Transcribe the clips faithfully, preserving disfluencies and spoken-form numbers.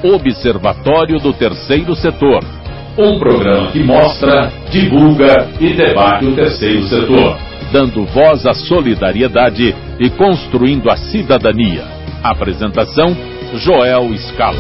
Observatório do Terceiro Setor. Um programa que mostra, divulga e debate o terceiro setor, dando voz à solidariedade e construindo a cidadania. Apresentação: Joel Scala.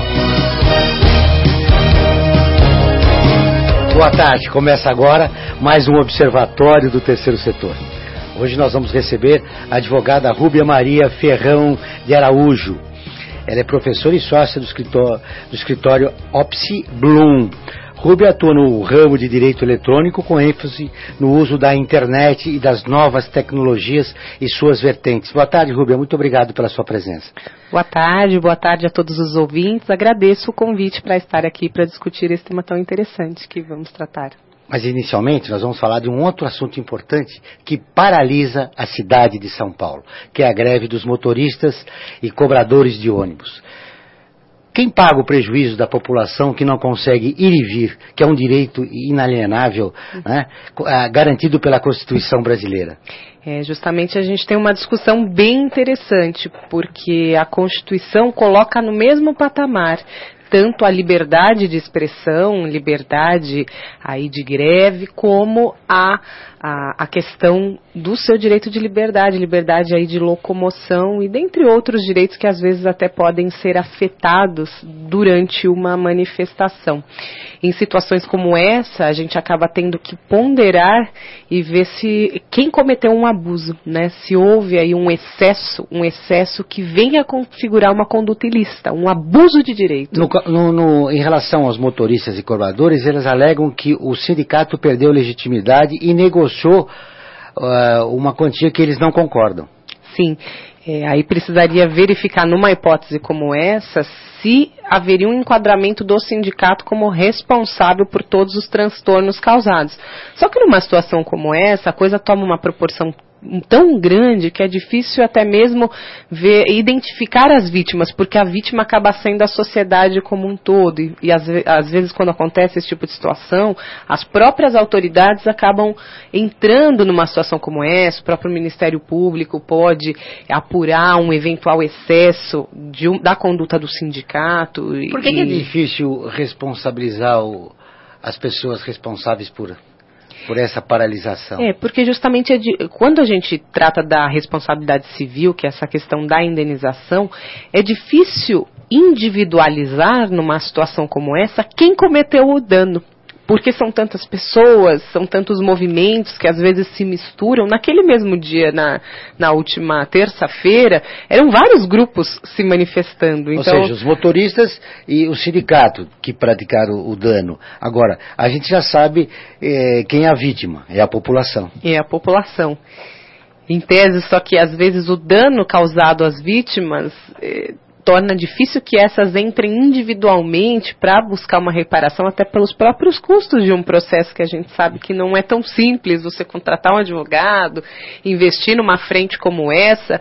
Boa tarde, começa agora mais um Observatório do Terceiro Setor. Hoje nós vamos receber a advogada Rúbia Maria Ferrão de Araújo. Ela é professora e sócia do escritório, do escritório Opsi Blum. Rúbia atua no ramo de direito eletrônico com ênfase no uso da internet e das novas tecnologias e suas vertentes. Boa tarde, Rúbia. Muito obrigado pela sua presença. Boa tarde, boa tarde a todos os ouvintes. Agradeço o convite para estar aqui para discutir esse tema tão interessante que vamos tratar. Mas inicialmente nós vamos falar de um outro assunto importante que paralisa a cidade de São Paulo, que é a greve dos motoristas e cobradores de ônibus. Quem paga o prejuízo da população que não consegue ir e vir, que é um direito inalienável, né, garantido pela Constituição brasileira? É, justamente a gente tem uma discussão bem interessante, porque a Constituição coloca no mesmo patamar tanto a liberdade de expressão, liberdade aí de greve, como a, a, a questão do seu direito de liberdade, liberdade aí de locomoção e dentre outros direitos que às vezes até podem ser afetados durante uma manifestação. Em situações como essa, a gente acaba tendo que ponderar e ver se quem cometeu um abuso, né? Se houve aí um excesso, um excesso que venha a configurar uma conduta ilícita, um abuso de direito. No, no, no, em relação aos motoristas e cobradores, eles alegam que o sindicato perdeu legitimidade e negociou uh, uma quantia que eles não concordam. Sim. É, aí precisaria verificar numa hipótese como essa se haveria um enquadramento do sindicato como responsável por todos os transtornos causados. Só que numa situação como essa, a coisa toma uma proporção tão grande que é difícil até mesmo ver, identificar as vítimas, porque a vítima acaba sendo a sociedade como um todo e, e às, às vezes quando acontece esse tipo de situação, as próprias autoridades acabam entrando numa situação como essa. O próprio Ministério Público pode apurar um eventual excesso de um, da conduta do sindicato. Por que, e... que é difícil responsabilizar o, as pessoas responsáveis por... por essa paralisação? É, porque justamente é de, quando a gente trata da responsabilidade civil, que é essa questão da indenização, é difícil individualizar numa situação como essa quem cometeu o dano. Porque são tantas pessoas, são tantos movimentos que às vezes se misturam. Naquele mesmo dia, na, na última terça-feira, eram vários grupos se manifestando. Então... Ou seja, os motoristas e o sindicato que praticaram o dano. Agora, a gente já sabe eh, quem é a vítima, é a população. É a população. Em tese, só que às vezes o dano causado às vítimas... Eh, torna difícil que essas entrem individualmente para buscar uma reparação, até pelos próprios custos de um processo que a gente sabe que não é tão simples você contratar um advogado, investir numa frente como essa.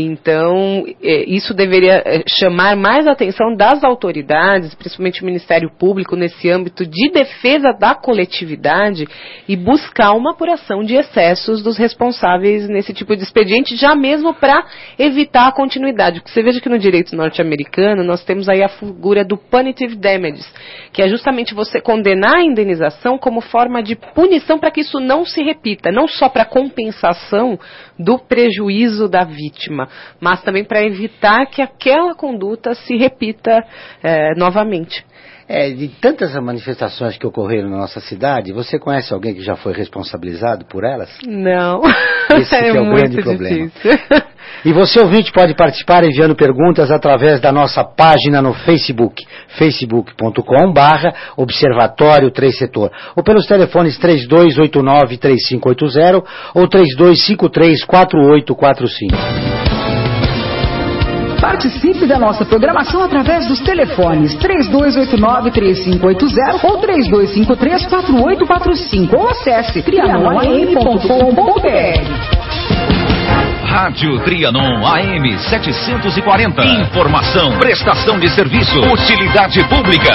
Então, isso deveria chamar mais a atenção das autoridades, principalmente o Ministério Público, nesse âmbito de defesa da coletividade e buscar uma apuração de excessos dos responsáveis nesse tipo de expediente, já mesmo para evitar a continuidade. Porque você veja que no direito norte-americano, nós temos aí a figura do punitive damages, que é justamente você condenar a indenização como forma de punição para que isso não se repita, não só para compensação do prejuízo da vítima, mas também para evitar que aquela conduta se repita é, novamente. É, de tantas manifestações que ocorreram na nossa cidade, você conhece alguém que já foi responsabilizado por elas? Não. Esse é que é o muito grande problema. Difícil. E você, ouvinte, pode participar enviando perguntas através da nossa página no Facebook, facebook ponto com barra Observatório Três Setor, ou pelos telefones três dois oito nove, três cinco oito zero ou três dois cinco três, quatro oito quatro cinco. Participe da nossa programação através dos telefones três dois oito nove, três cinco oito zero ou três dois cinco três, quatro oito quatro cinco ou acesse trianon a m ponto com ponto b r. Rádio Trianon A M setecentos e quarenta. Informação, prestação de serviço, utilidade pública.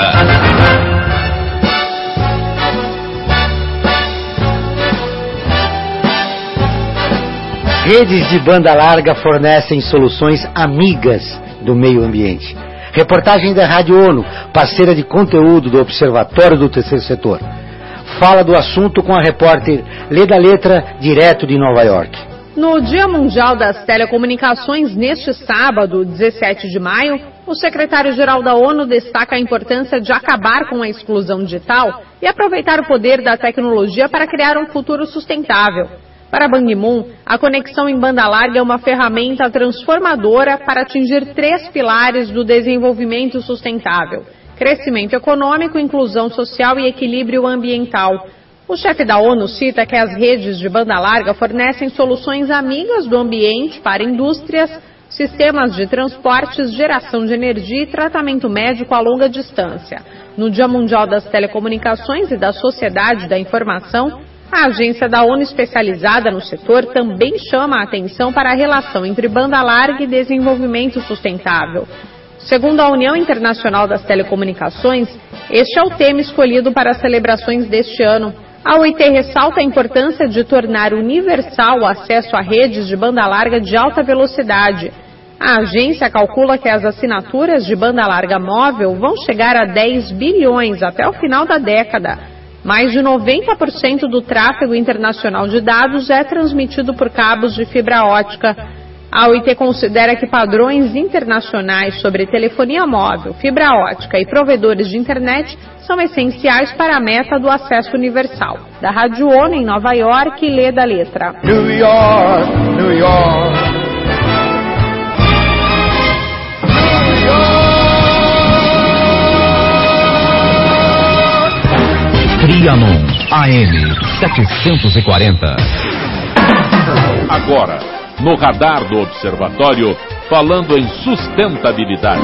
Redes de banda larga fornecem soluções amigas do meio ambiente. Reportagem da Rádio ONU, parceira de conteúdo do Observatório do Terceiro Setor. Fala do assunto com a repórter Leda Letra, direto de Nova York. No Dia Mundial das Telecomunicações, neste sábado, dezessete de maio, o secretário-geral da ONU destaca a importância de acabar com a exclusão digital e aproveitar o poder da tecnologia para criar um futuro sustentável. Para Ban Ki-moon, a conexão em banda larga é uma ferramenta transformadora para atingir três pilares do desenvolvimento sustentável: crescimento econômico, inclusão social e equilíbrio ambiental. O chefe da ONU cita que as redes de banda larga fornecem soluções amigas do ambiente para indústrias, sistemas de transportes, geração de energia e tratamento médico a longa distância. No Dia Mundial das Telecomunicações e da Sociedade da Informação, a agência da ONU especializada no setor também chama a atenção para a relação entre banda larga e desenvolvimento sustentável. Segundo a União Internacional das Telecomunicações, este é o tema escolhido para as celebrações deste ano. A O I T ressalta a importância de tornar universal o acesso a redes de banda larga de alta velocidade. A agência calcula que as assinaturas de banda larga móvel vão chegar a dez bilhões até o final da década. Mais de noventa por cento do tráfego internacional de dados é transmitido por cabos de fibra ótica. A O I T considera que padrões internacionais sobre telefonia móvel, fibra ótica e provedores de internet são essenciais para a meta do acesso universal. Da Rádio ONU em Nova York, Leda Letra. New York, New York. Trianon A M setecentos e quarenta. Agora, no radar do Observatório, falando em sustentabilidade.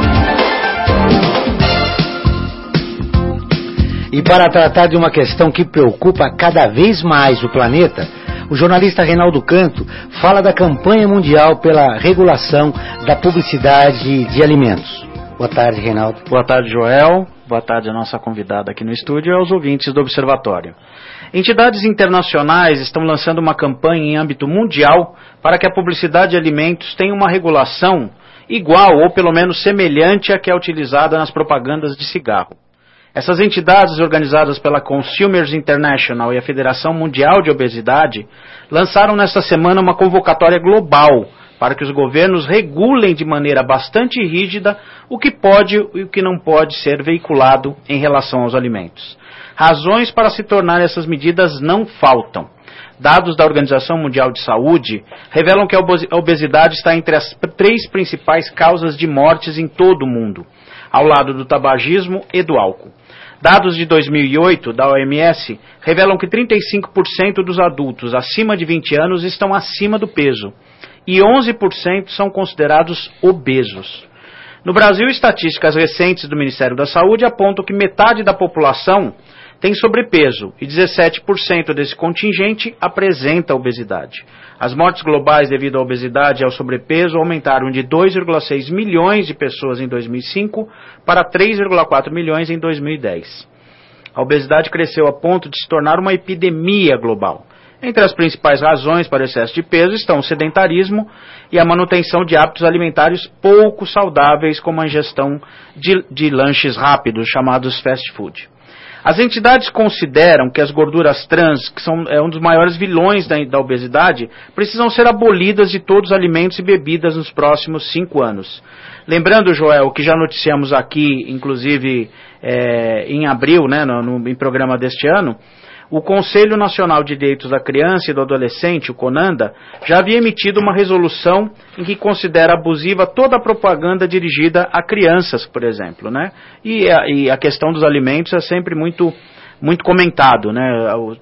E para tratar de uma questão que preocupa cada vez mais o planeta, o jornalista Reinaldo Canto fala da campanha mundial pela regulação da publicidade de alimentos. Boa tarde, Reinaldo. Boa tarde, Joel. Boa tarde à nossa convidada aqui no estúdio e aos ouvintes do Observatório. Entidades internacionais estão lançando uma campanha em âmbito mundial para que a publicidade de alimentos tenha uma regulação igual ou pelo menos semelhante à que é utilizada nas propagandas de cigarro. Essas entidades, organizadas pela Consumers International e a Federação Mundial de Obesidade, lançaram nesta semana uma convocatória global para que os governos regulem de maneira bastante rígida o que pode e o que não pode ser veiculado em relação aos alimentos. Razões para se tornar essas medidas não faltam. Dados da Organização Mundial de Saúde revelam que a obesidade está entre as três principais causas de mortes em todo o mundo, ao lado do tabagismo e do álcool. Dados de dois mil e oito da O M S revelam que trinta e cinco por cento dos adultos acima de vinte anos estão acima do peso e onze por cento são considerados obesos. No Brasil, estatísticas recentes do Ministério da Saúde apontam que metade da população tem sobrepeso e dezessete por cento desse contingente apresenta obesidade. As mortes globais devido à obesidade e ao sobrepeso aumentaram de dois vírgula seis milhões de pessoas em dois mil e cinco para três vírgula quatro milhões em dois mil e dez. A obesidade cresceu a ponto de se tornar uma epidemia global. Entre as principais razões para o excesso de peso estão o sedentarismo e a manutenção de hábitos alimentares pouco saudáveis, como a ingestão de, de lanches rápidos, chamados fast food. As entidades consideram que as gorduras trans, que são é, um dos maiores vilões da, da obesidade, precisam ser abolidas de todos os alimentos e bebidas nos próximos cinco anos. Lembrando, Joel, que já noticiamos aqui, inclusive é, em abril, né, no, no em programa deste ano, o Conselho Nacional de Direitos da Criança e do Adolescente, o CONANDA, já havia emitido uma resolução em que considera abusiva toda a propaganda dirigida a crianças, por exemplo, né? E a, e a questão dos alimentos é sempre muito, muito comentado, né?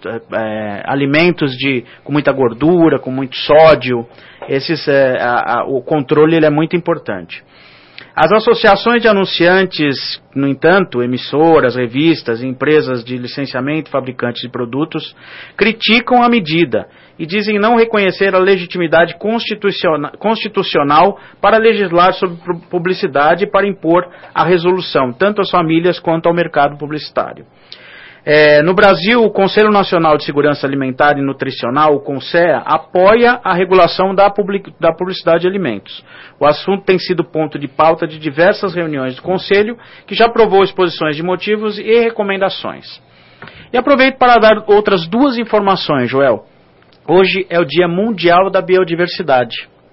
É, alimentos de, com muita gordura, com muito sódio, esses, é, a, a, o controle ele é muito importante. As associações de anunciantes, no entanto, emissoras, revistas e empresas de licenciamento, fabricantes de produtos, criticam a medida e dizem não reconhecer a legitimidade constitucional, constitucional para legislar sobre publicidade e para impor a resolução, tanto às famílias quanto ao mercado publicitário. É, no Brasil, o Conselho Nacional de Segurança Alimentar e Nutricional, o CONSEA, apoia a regulação da, public, da publicidade de alimentos. O assunto tem sido ponto de pauta de diversas reuniões do Conselho, que já aprovou exposições de motivos e recomendações. E aproveito para dar outras duas informações, Joel. Hoje é o Dia Mundial da Biodiversidade.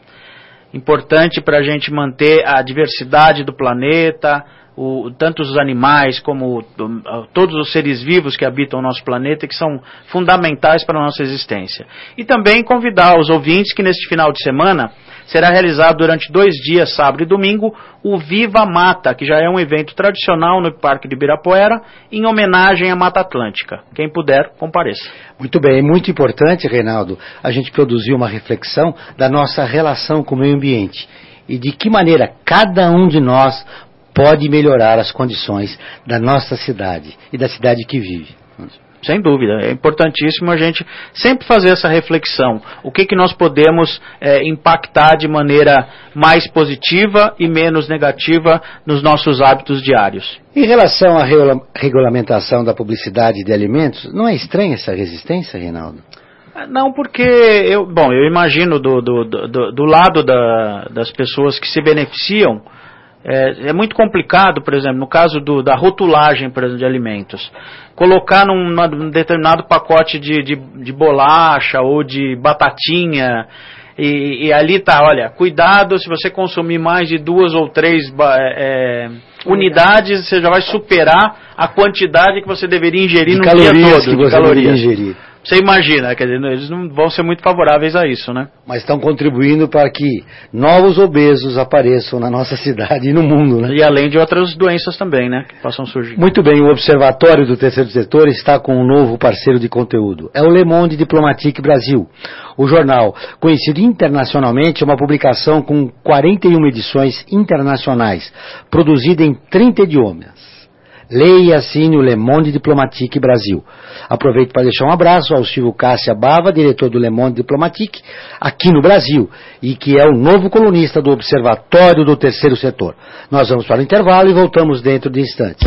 Importante para a gente manter a diversidade do planeta, O, tanto os animais como o, todos os seres vivos que habitam o nosso planeta, que são fundamentais para a nossa existência. E também convidar os ouvintes que neste final de semana será realizado durante dois dias, sábado e domingo, o Viva Mata, que já é um evento tradicional no Parque de Ibirapuera, em homenagem à Mata Atlântica. Quem puder, compareça. Muito bem, muito importante, Reinaldo, a gente produzir uma reflexão da nossa relação com o meio ambiente e de que maneira cada um de nós pode melhorar as condições da nossa cidade e da cidade que vive. Sem dúvida, é importantíssimo a gente sempre fazer essa reflexão. O que, que nós podemos é, impactar de maneira mais positiva e menos negativa nos nossos hábitos diários. Em relação à regula- regulamentação da publicidade de alimentos, não é estranha essa resistência, Reinaldo? Não, porque, eu, bom, eu imagino do, do, do, do lado da, das pessoas que se beneficiam. É, é muito complicado, por exemplo, no caso do, da rotulagem, por exemplo, de alimentos. Colocar num, num determinado pacote de, de, de bolacha ou de batatinha, e, e ali tá, olha, cuidado, se você consumir mais de duas ou três é, unidades, você já vai superar a quantidade que você deveria ingerir de no dia todo. Que você de calorias. Deveria ingerir. Você imagina, quer dizer, eles não vão ser muito favoráveis a isso, né? Mas estão contribuindo para que novos obesos apareçam na nossa cidade e no mundo, né? E além de outras doenças também, né, que possam surgir. Muito bem, o Observatório do Terceiro Setor está com um novo parceiro de conteúdo. É o Le Monde Diplomatique Brasil. O jornal, conhecido internacionalmente, é uma publicação com quarenta e uma edições internacionais, produzida em trinta idiomas. Leia e assine o Le Monde Diplomatique Brasil. Aproveito para deixar um abraço ao Silvio Cássia Bava, diretor do Le Monde Diplomatique, aqui no Brasil, e que é o novo colunista do Observatório do Terceiro Setor. Nós vamos para o intervalo e voltamos dentro de instantes.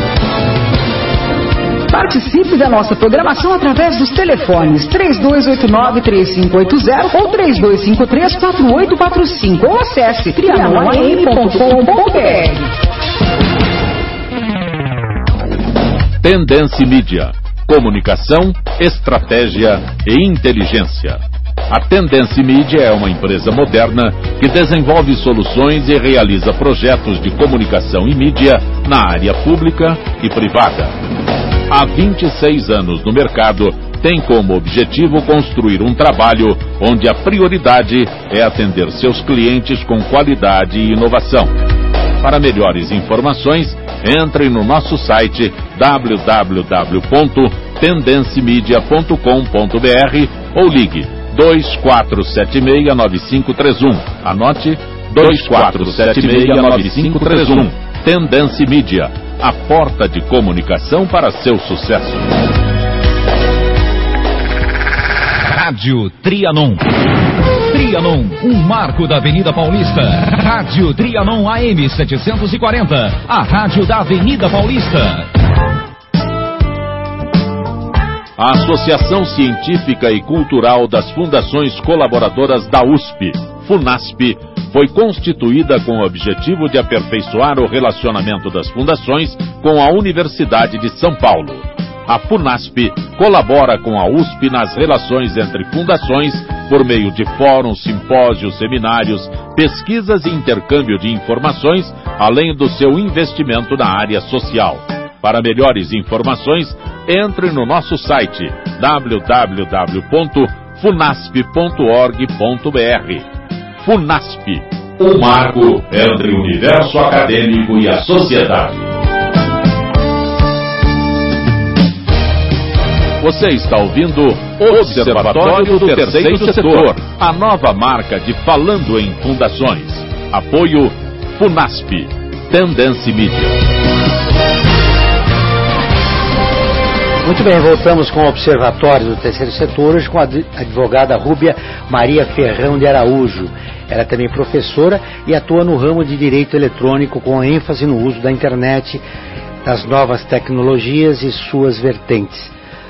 Participe da nossa programação através dos telefones três dois oito nove, três cinco oito zero ou três dois cinco três, quatro oito quatro cinco ou acesse trianon a m ponto com ponto b r. Tendência Mídia. Comunicação, estratégia e inteligência. A Tendência Mídia é uma empresa moderna que desenvolve soluções e realiza projetos de comunicação e mídia na área pública e privada. Há vinte e seis anos no mercado, tem como objetivo construir um trabalho onde a prioridade é atender seus clientes com qualidade e inovação. Para melhores informações, entre no nosso site w w w ponto tendencimedia ponto com ponto b r ou ligue dois quatro sete seis nove cinco três um. Anote dois quatro sete seis nove cinco três um. Tendência Mídia, a porta de comunicação para seu sucesso. Rádio Trianon. Trianon, um marco da Avenida Paulista. Rádio Trianon A M setecentos e quarenta, a rádio da Avenida Paulista. A Associação Científica e Cultural das Fundações Colaboradoras da U S P, FUNASP, foi constituída com o objetivo de aperfeiçoar o relacionamento das fundações com a Universidade de São Paulo. A FUNASP colabora com a U S P nas relações entre fundações por meio de fóruns, simpósios, seminários, pesquisas e intercâmbio de informações, além do seu investimento na área social. Para melhores informações, entre no nosso site w w w ponto funasp ponto org ponto b r. FUNASP, um marco entre o universo acadêmico e a sociedade. Você está ouvindo o Observatório do Terceiro Setor, a nova marca de Falando em Fundações. Apoio FUNASP, Tendência Mídia. Muito bem, voltamos com o Observatório do Terceiro Setor, hoje com a advogada Rúbia Maria Ferrão de Araújo. Ela é também professora e atua no ramo de Direito Eletrônico com ênfase no uso da internet das novas tecnologias e suas vertentes.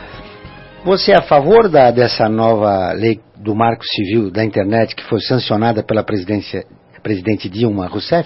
Você é a favor da, dessa nova lei do Marco Civil da Internet que foi sancionada pela presidência, presidente Dilma Rousseff,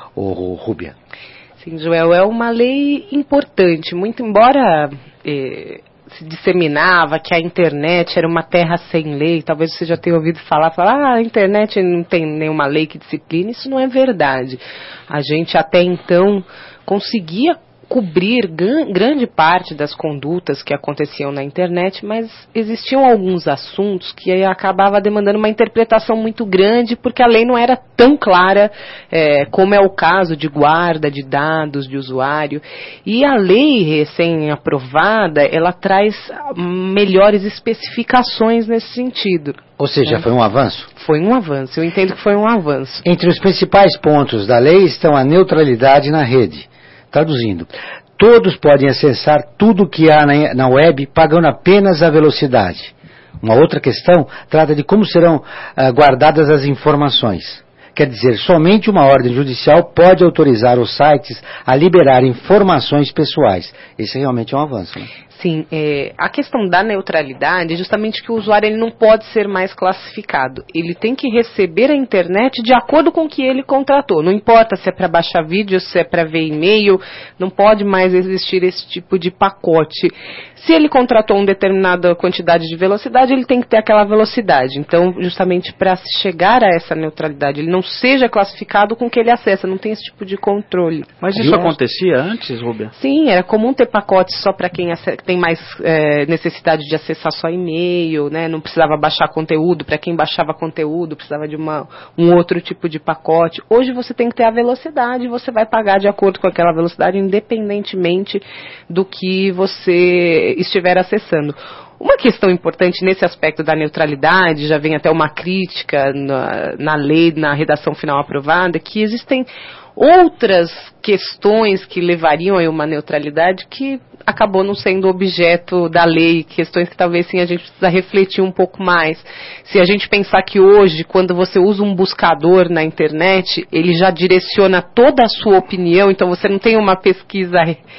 ou Rúbia? Sim, Joel, é uma lei importante, muito embora eh, se disseminava que a internet era uma terra sem lei, talvez você já tenha ouvido falar, falar, ah, a internet não tem nenhuma lei que discipline, isso não é verdade. A gente até então conseguia cobrir grande parte das condutas que aconteciam na internet, mas existiam alguns assuntos que acabava demandando uma interpretação muito grande, porque a lei não era tão clara, é, como é o caso de guarda de dados de usuário. E a lei recém-aprovada, ela traz melhores especificações nesse sentido. Ou seja, é. foi um avanço? Foi um avanço, eu entendo que foi um avanço. Entre os principais pontos da lei estão a neutralidade na rede. Traduzindo, todos podem acessar tudo o que há na, na web pagando apenas a velocidade. Uma outra questão trata de como serão ah, guardadas as informações. Quer dizer, somente uma ordem judicial pode autorizar os sites a liberar informações pessoais. Esse realmente é um avanço, né? Sim, é, a questão da neutralidade é justamente que o usuário ele não pode ser mais classificado. Ele tem que receber a internet de acordo com o que ele contratou. Não importa se é para baixar vídeo, se é para ver e-mail, não pode mais existir esse tipo de pacote. Se ele contratou uma determinada quantidade de velocidade, ele tem que ter aquela velocidade. Então, justamente para chegar a essa neutralidade, ele não seja classificado com o que ele acessa, não tem esse tipo de controle. Mas isso acontecia antes, Rúbia? Sim, era comum ter pacotes só para quem tem mais é, necessidade de acessar só e-mail, né? Não precisava baixar conteúdo, para quem baixava conteúdo precisava de uma, um outro tipo de pacote. Hoje você tem que ter a velocidade, você vai pagar de acordo com aquela velocidade, independentemente do que você estiver acessando. Uma questão importante nesse aspecto da neutralidade, já vem até uma crítica na, na lei, na redação final aprovada, que existem outras questões que levariam a uma neutralidade que acabou não sendo objeto da lei, questões que talvez sim a gente precisa refletir um pouco mais. Se a gente pensar que hoje, quando você usa um buscador na internet, ele já direciona toda a sua opinião, então você não tem uma pesquisa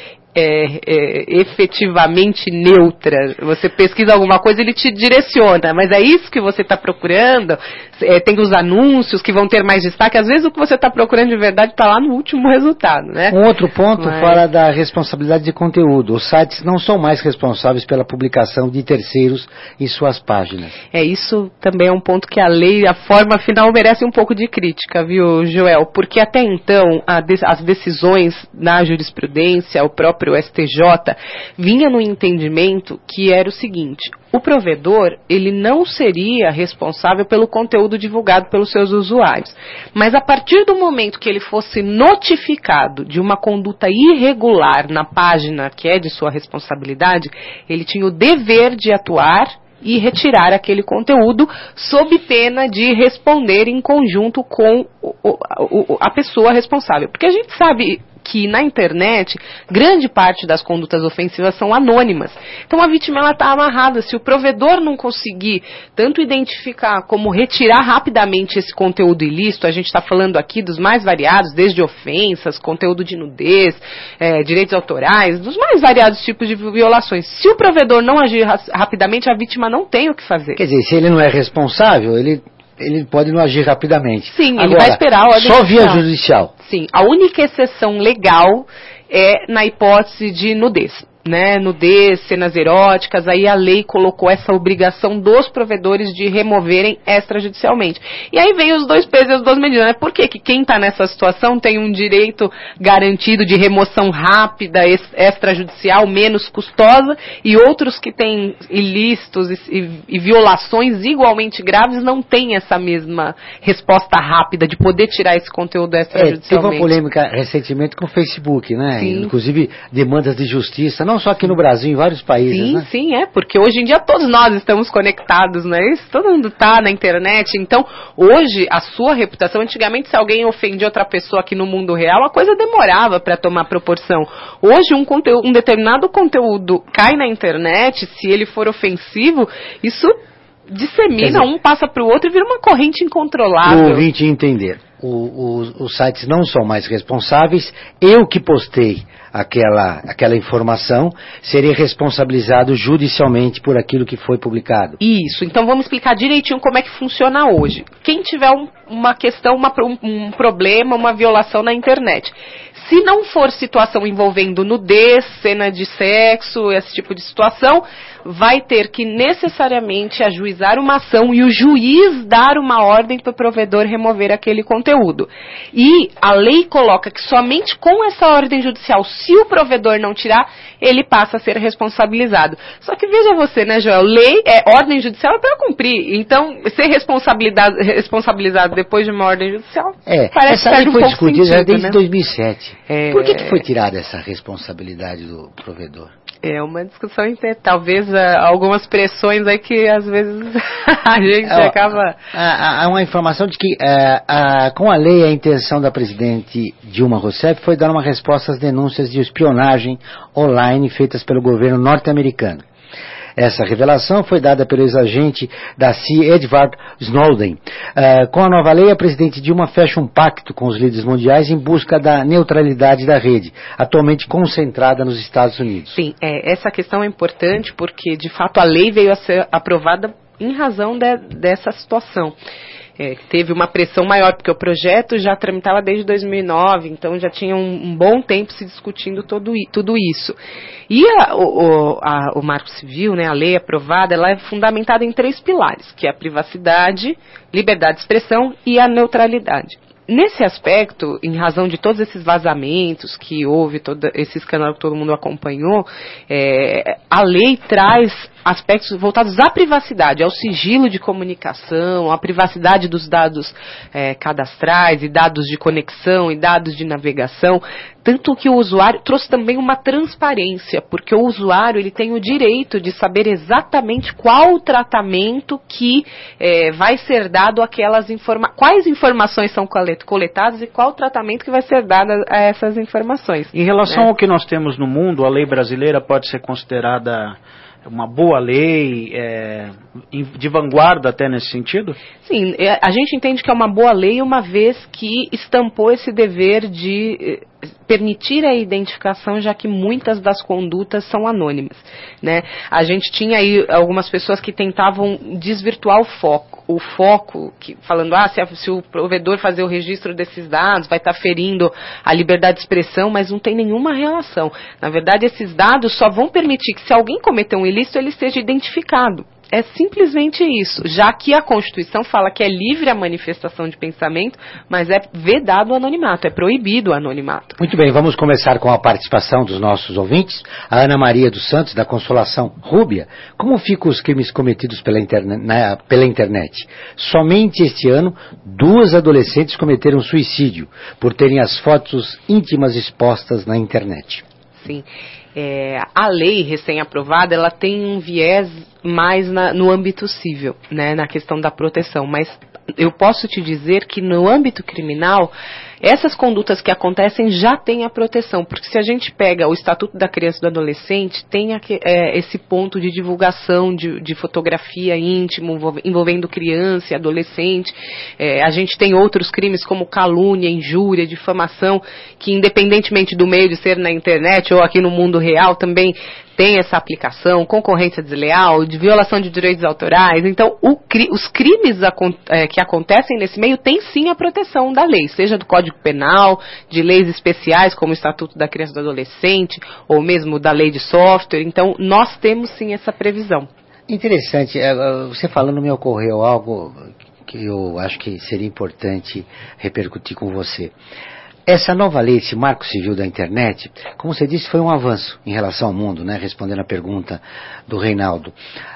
É, é, efetivamente neutra. Você pesquisa alguma coisa, ele te direciona, mas é isso que você está procurando. É, tem os anúncios que vão ter mais destaque. Às vezes o que você está procurando de verdade está lá no último resultado, né? Um outro ponto, mas... fora da responsabilidade de conteúdo. Os sites não são mais responsáveis pela publicação de terceiros em suas páginas. É, isso também é um ponto que a lei, a forma final merece um pouco de crítica, viu, Joel? Porque até então, a de, as decisões na jurisprudência, o próprio o S T J, vinha no entendimento que era o seguinte: o provedor, ele não seria responsável pelo conteúdo divulgado pelos seus usuários, mas a partir do momento que ele fosse notificado de uma conduta irregular na página que é de sua responsabilidade, ele tinha o dever de atuar e retirar aquele conteúdo sob pena de responder em conjunto com o, o, a pessoa responsável. Porque a gente sabe que na internet, grande parte das condutas ofensivas são anônimas. Então a vítima está amarrada. Se o provedor não conseguir tanto identificar como retirar rapidamente esse conteúdo ilícito, a gente está falando aqui dos mais variados, desde ofensas, conteúdo de nudez, é, direitos autorais, dos mais variados tipos de violações. Se o provedor não agir ra- rapidamente, a vítima não tem o que fazer. Quer dizer, se ele não é responsável, ele... ele pode não agir rapidamente. Sim, Agora, ele vai esperar a ordem só via judicial. judicial. Sim, a única exceção legal é na hipótese de nudez. Né, nudez, cenas eróticas, aí a lei colocou essa obrigação dos provedores de removerem extrajudicialmente. E aí vem os dois pesos e as duas medidas, né? Por que que quem está nessa situação tem um direito garantido de remoção rápida, extrajudicial, menos custosa, e outros que têm ilícitos e, e, e violações igualmente graves não têm essa mesma resposta rápida de poder tirar esse conteúdo extrajudicialmente. É, teve uma polêmica recentemente com o Facebook, né? Sim. Inclusive demandas de justiça, não Não só aqui no Brasil, em vários países, sim, né? Sim, é, porque hoje em dia todos nós estamos conectados, né? Isso, todo mundo está na internet, então hoje a sua reputação, antigamente se alguém ofendia outra pessoa aqui no mundo real, a coisa demorava para tomar proporção. Hoje um, conteúdo, um determinado conteúdo cai na internet, se ele for ofensivo, isso dissemina, dizer, um passa para o outro e vira uma corrente incontrolável. O ouvinte entender, o, o, os sites não são mais responsáveis, eu que postei aquela, aquela informação, seria responsabilizado judicialmente por aquilo que foi publicado. Isso, então vamos explicar direitinho como é que funciona hoje. Quem tiver um, uma questão, uma, um, um problema, uma violação na internet, se não for situação envolvendo nudez, cena de sexo, esse tipo de situação, vai ter que necessariamente ajuizar uma ação e o juiz dar uma ordem para o provedor remover aquele conteúdo. E a lei coloca que somente com essa ordem judicial, se o provedor não tirar, ele passa a ser responsabilizado. Só que veja você, né, Joel, lei, é, ordem judicial é para cumprir. Então, ser responsabilizado, responsabilizado depois de uma ordem judicial, é, parece essa que lei perde um foi pouco discutida sentido, desde né? dois mil e sete. É... Por que, que foi tirada essa responsabilidade do provedor? É uma discussão inteira. Talvez uh, algumas pressões aí que às vezes a gente é, acaba... Há, há uma informação de que uh, a, com a lei a intenção da presidente Dilma Rousseff foi dar uma resposta às denúncias de espionagem online feitas pelo governo norte-americano. Essa revelação foi dada pelo ex-agente da C I A, Edward Snowden. Uh, com a nova lei, a presidente Dilma fecha um pacto com os líderes mundiais em busca da neutralidade da rede, atualmente concentrada nos Estados Unidos. Sim, é, essa questão é importante porque, de fato, a lei veio a ser aprovada em razão de, dessa situação. É, teve uma pressão maior, porque o projeto já tramitava desde dois mil e nove, então já tinha um, um bom tempo se discutindo todo, tudo isso. E a, o, a, o Marco Civil, né, a lei aprovada, ela é fundamentada em três pilares, que é a privacidade, liberdade de expressão e a neutralidade. Nesse aspecto, em razão de todos esses vazamentos que houve, todo esse escândalo que todo mundo acompanhou, é, a lei traz aspectos voltados à privacidade, ao sigilo de comunicação, à privacidade dos dados é, cadastrais e dados de conexão e dados de navegação, tanto que o usuário trouxe também uma transparência, porque o usuário ele tem o direito de saber exatamente qual o tratamento que é, vai ser dado àquelas informações, quais informações são coletadas e qual o tratamento que vai ser dado a essas informações. Em relação né? ao que nós temos no mundo, a lei brasileira pode ser considerada uma boa lei, é, de vanguarda até nesse sentido? Sim, a gente entende que é uma boa lei uma vez que estampou esse dever de permitir a identificação, já que muitas das condutas são anônimas, né? A gente tinha aí algumas pessoas que tentavam desvirtuar o foco, o foco, que, falando, ah, se, a, se o provedor fazer o registro desses dados, vai estar ferindo a liberdade de expressão, mas não tem nenhuma relação. Na verdade, esses dados só vão permitir que, se alguém cometer um ilícito, ele seja identificado. É simplesmente isso, já que a Constituição fala que é livre a manifestação de pensamento, mas é vedado o anonimato, é proibido o anonimato. Muito bem, vamos começar com a participação dos nossos ouvintes. A Ana Maria dos Santos, da Consolação Rúbia. Como ficam os crimes cometidos pela internet, na, pela internet? Somente este ano, duas adolescentes cometeram suicídio por terem as fotos íntimas expostas na internet. Sim. É, a lei recém-aprovada, ela tem um viés mais na, no âmbito civil, né, na questão da proteção, mas eu posso te dizer que no âmbito criminal, essas condutas que acontecem já têm a proteção, porque se a gente pega o Estatuto da Criança e do Adolescente, tem aqui, é, esse ponto de divulgação de, de fotografia íntima envolvendo criança e adolescente. É, a gente tem outros crimes como calúnia, injúria, difamação, que independentemente do meio de ser na internet ou aqui no mundo real, também tem essa aplicação, concorrência desleal, de violação de direitos autorais. Então, o, os crimes é, que acontecem nesse meio têm sim a proteção da lei, seja do Código Penal, de leis especiais como o Estatuto da Criança e do Adolescente, ou mesmo da lei de software. Então, nós temos sim essa previsão. Interessante, você falando me ocorreu algo que eu acho que seria importante repercutir com você. Essa nova lei, esse marco civil da internet, como você disse, foi um avanço em relação ao mundo, né? Respondendo a pergunta do Reinaldo.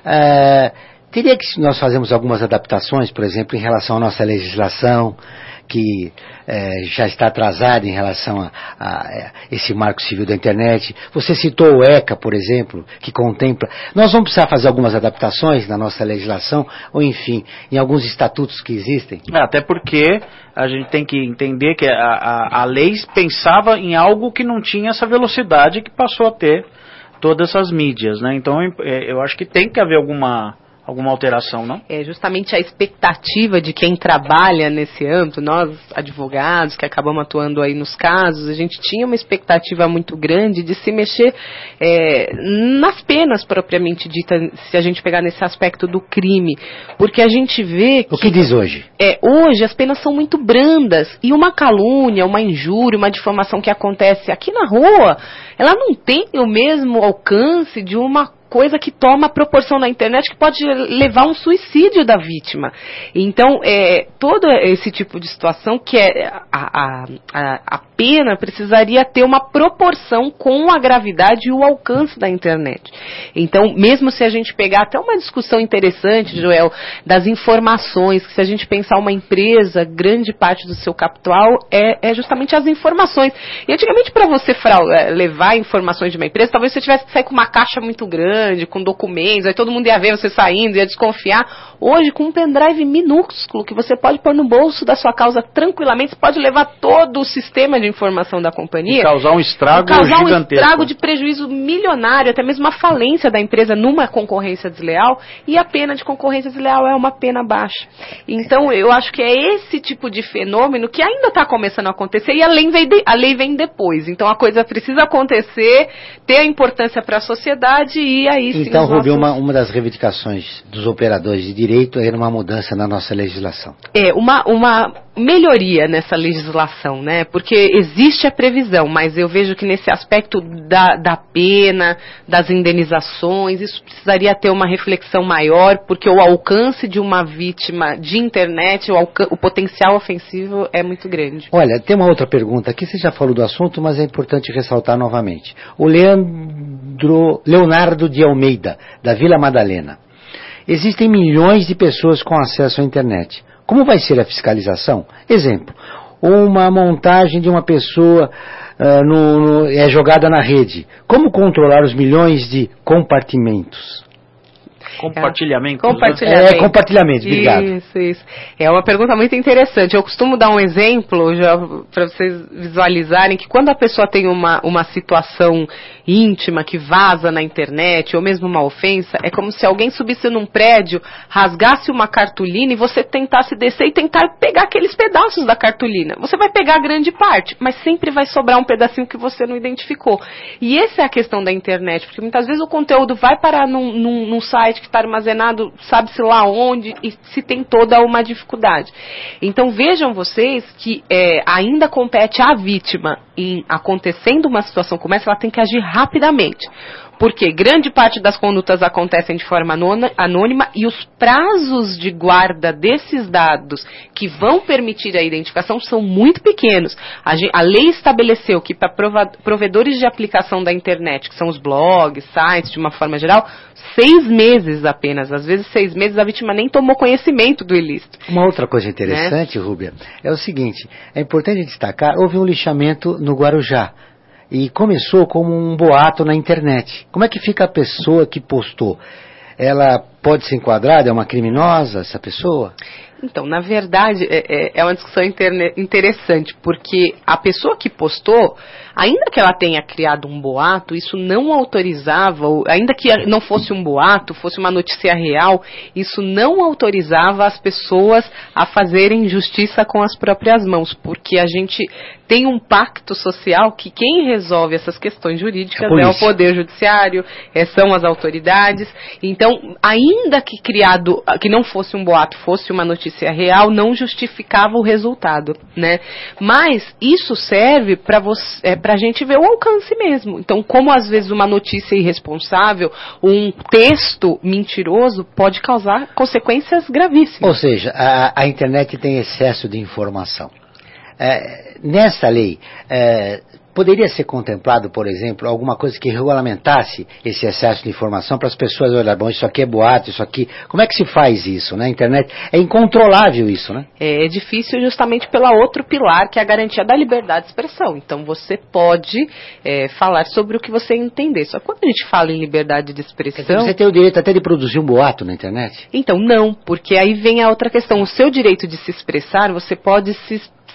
Uh, teria que nós fazemos algumas adaptações, por exemplo, em relação à nossa legislação, que eh, já está atrasada em relação a, a, a esse marco civil da internet. Você citou o ECA, por exemplo, que contempla... Nós vamos precisar fazer algumas adaptações na nossa legislação, ou enfim, em alguns estatutos que existem? É, até porque a gente tem que entender que a, a, a lei pensava em algo que não tinha essa velocidade que passou a ter todas essas mídias, né? Então eu acho que tem que haver alguma... alguma alteração, não? É justamente a expectativa de quem trabalha nesse âmbito, nós advogados que acabamos atuando aí nos casos, a gente tinha uma expectativa muito grande de se mexer é, nas penas propriamente dita, se a gente pegar nesse aspecto do crime, porque a gente vê que... O que diz hoje? É, hoje as penas são muito brandas e uma calúnia, uma injúria, uma difamação que acontece aqui na rua, ela não tem o mesmo alcance de uma coisa que toma proporção na internet que pode levar a um suicídio da vítima. Então, é, todo esse tipo de situação que é a, a, a, a pena precisaria ter uma proporção com a gravidade e o alcance da internet. Então, mesmo se a gente pegar até uma discussão interessante, Joel, das informações, que se a gente pensar uma empresa, grande parte do seu capital é, é justamente as informações. E antigamente, para você levar informações de uma empresa, talvez você tivesse que sair com uma caixa muito grande, com documentos, aí todo mundo ia ver você saindo, ia desconfiar. Hoje, com um pendrive minúsculo, que você pode pôr no bolso da sua causa tranquilamente, você pode levar todo o sistema de informação da companhia. E causar um estrago causar gigantesco. Causar um estrago de prejuízo milionário, até mesmo uma falência da empresa numa concorrência desleal, e a pena de concorrência desleal é uma pena baixa. Então, eu acho que é esse tipo de fenômeno que ainda está começando a acontecer, e a lei, vem de, a lei vem depois. Então, a coisa precisa acontecer, ter a importância para a sociedade e aí sim... Então, Rubio, nossos... uma, uma das reivindicações dos operadores de direito era uma mudança na nossa legislação. É, uma, uma melhoria nessa legislação, né? Porque existe a previsão, mas eu vejo que nesse aspecto da, da pena, das indenizações, isso precisaria ter uma reflexão maior, porque o alcance de uma vítima de internet, o, o potencial ofensivo é muito grande. Olha, tem uma outra pergunta aqui, você já falou do assunto, mas é importante ressaltar novamente. O Leandro, Leonardo de Almeida, da Vila Madalena. Existem milhões de pessoas com acesso à internet. Como vai ser a fiscalização? Exemplo, uma montagem de uma pessoa uh, no, no, é jogada na rede. Como controlar os milhões de compartimentos? Compartilhamento. É, compartilhamento. É, compartilhamento, obrigado. Isso, isso. É uma pergunta muito interessante. Eu costumo dar um exemplo para vocês visualizarem que quando a pessoa tem uma, uma situação íntima que vaza na internet, ou mesmo uma ofensa, é como se alguém subisse num prédio, rasgasse uma cartolina e você tentasse descer e tentar pegar aqueles pedaços da cartolina. Você vai pegar a grande parte, mas sempre vai sobrar um pedacinho que você não identificou. E essa é a questão da internet, porque muitas vezes o conteúdo vai parar num, num, num site que está armazenado, sabe-se lá onde, e se tem toda uma dificuldade. Então vejam vocês que é, ainda compete à vítima, em acontecendo uma situação como essa, ela tem que agir rapidamente. Porque grande parte das condutas acontecem de forma anônima e os prazos de guarda desses dados que vão permitir a identificação são muito pequenos. A, a lei estabeleceu que para provedores de aplicação da internet, que são os blogs, sites, de uma forma geral, seis meses apenas. Às vezes, seis meses a vítima nem tomou conhecimento do ilícito. Uma outra coisa interessante, né, Rúbia, é o seguinte, é importante destacar, houve um lixamento no Guarujá. E começou como um boato na internet. Como é que fica a pessoa que postou? Ela pode ser enquadrada? É uma criminosa essa pessoa? Então, na verdade, é, é uma discussão interessante, porque a pessoa que postou, ainda que ela tenha criado um boato, isso não autorizava, ainda que não fosse um boato, fosse uma notícia real, isso não autorizava as pessoas a fazerem justiça com as próprias mãos, porque a gente tem um pacto social que quem resolve essas questões jurídicas é o Poder Judiciário, é, são as autoridades. Então, ainda que criado, que não fosse um boato, fosse uma notícia real, não justificava o resultado, né? Mas isso serve para você, é, para a gente ver o alcance mesmo. Então, como às vezes uma notícia irresponsável, um texto mentiroso pode causar consequências gravíssimas. Ou seja, a, a internet tem excesso de informação. É, nessa lei, é, poderia ser contemplado, por exemplo, alguma coisa que regulamentasse esse excesso de informação para as pessoas olharem, bom, isso aqui é boato, isso aqui... Como é que se faz isso, né? A internet é incontrolável isso, né? É, é difícil justamente pelo outro pilar, que é a garantia da liberdade de expressão. Então, você pode é, falar sobre o que você entender. Só que quando a gente fala em liberdade de expressão... Você tem o direito até de produzir um boato na internet? Então, não, porque aí vem a outra questão. O seu direito de se expressar, você pode se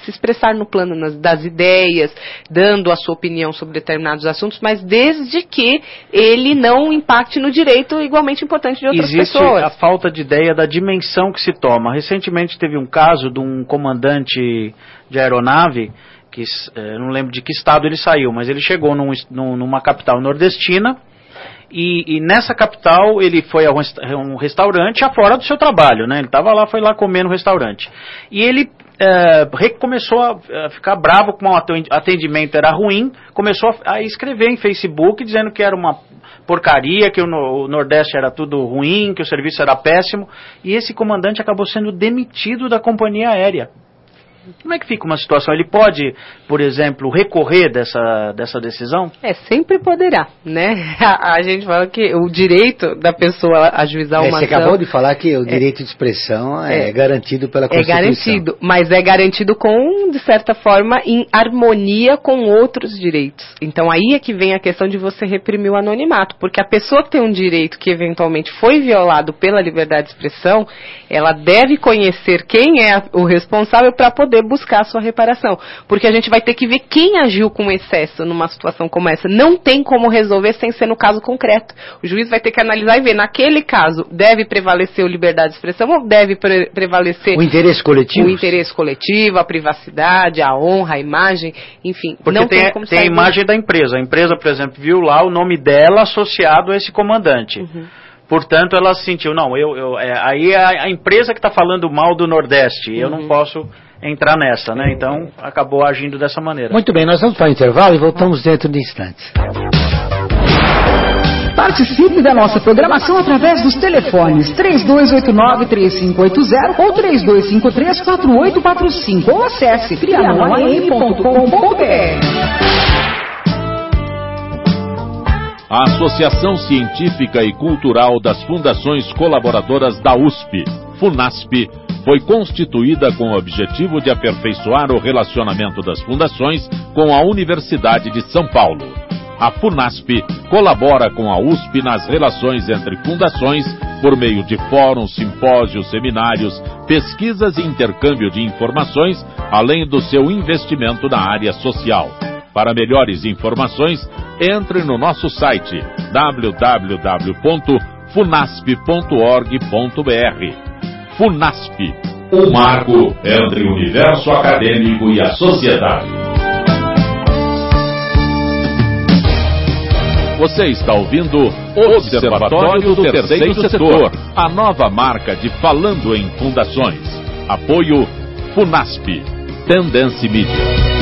se expressar no plano nas, das ideias, dando a sua opinião sobre determinados assuntos, mas desde que ele não impacte no direito igualmente importante de outras Existe pessoas. Existe a falta de ideia da dimensão que se toma. Recentemente teve um caso de um comandante de aeronave, que eh, não lembro de que estado ele saiu, mas ele chegou num, num, numa capital nordestina, e, e nessa capital ele foi a um restaurante afora do seu trabalho, né? Ele estava lá, foi lá comer no restaurante. E ele é, começou a, a ficar bravo com o atendimento, era ruim, começou a, a escrever em Facebook dizendo que era uma porcaria, que o, o Nordeste era tudo ruim, que o serviço era péssimo, e esse comandante acabou sendo demitido da companhia aérea. Como é que fica uma situação? Ele pode, por exemplo, recorrer dessa, dessa decisão? É, sempre poderá, né? A, a gente fala que o direito da pessoa ajuizar é, uma você ação... Você acabou de falar que o direito é, de expressão é, é garantido pela Constituição. É garantido, mas é garantido com, de certa forma, em harmonia com outros direitos. Então aí é que vem a questão de você reprimir o anonimato, porque a pessoa que tem um direito que eventualmente foi violado pela liberdade de expressão, ela deve conhecer quem é o responsável para poder buscar a sua reparação, porque a gente vai ter que ver quem agiu com excesso numa situação como essa. Não tem como resolver sem ser no caso concreto. O juiz vai ter que analisar e ver, naquele caso, deve prevalecer a liberdade de expressão ou deve pre prevalecer o interesse coletivo? O interesse coletivo, a privacidade, a honra, a imagem, enfim. Porque não tem, tem, como tem a imagem da empresa. A empresa, por exemplo, viu lá o nome dela associado a esse comandante. Uhum. Portanto, ela sentiu, não, eu, eu, é, aí é a, a empresa que está falando mal do Nordeste, uhum. eu não posso entrar nessa, né? Então, acabou agindo dessa maneira. Muito bem, nós vamos para o intervalo e voltamos dentro de instantes. Participe da nossa programação através dos telefones três dois oito nove, três cinco oito zero ou três dois cinco três, quatro oito quatro cinco ou acesse trianon a m ponto com ponto b r. A Associação Científica e Cultural das Fundações Colaboradoras da U S P, FUNASP, foi constituída com o objetivo de aperfeiçoar o relacionamento das fundações com a Universidade de São Paulo. A FUNASP colabora com a U S P nas relações entre fundações por meio de fóruns, simpósios, seminários, pesquisas e intercâmbio de informações, além do seu investimento na área social. Para melhores informações, entre no nosso site w w w ponto funasp ponto org ponto b r. FUNASP, um marco entre o universo acadêmico e a sociedade. Você está ouvindo o Observatório do Terceiro Setor, a nova marca de Falando em Fundações. Apoio FUNASP, Tendência Mídia.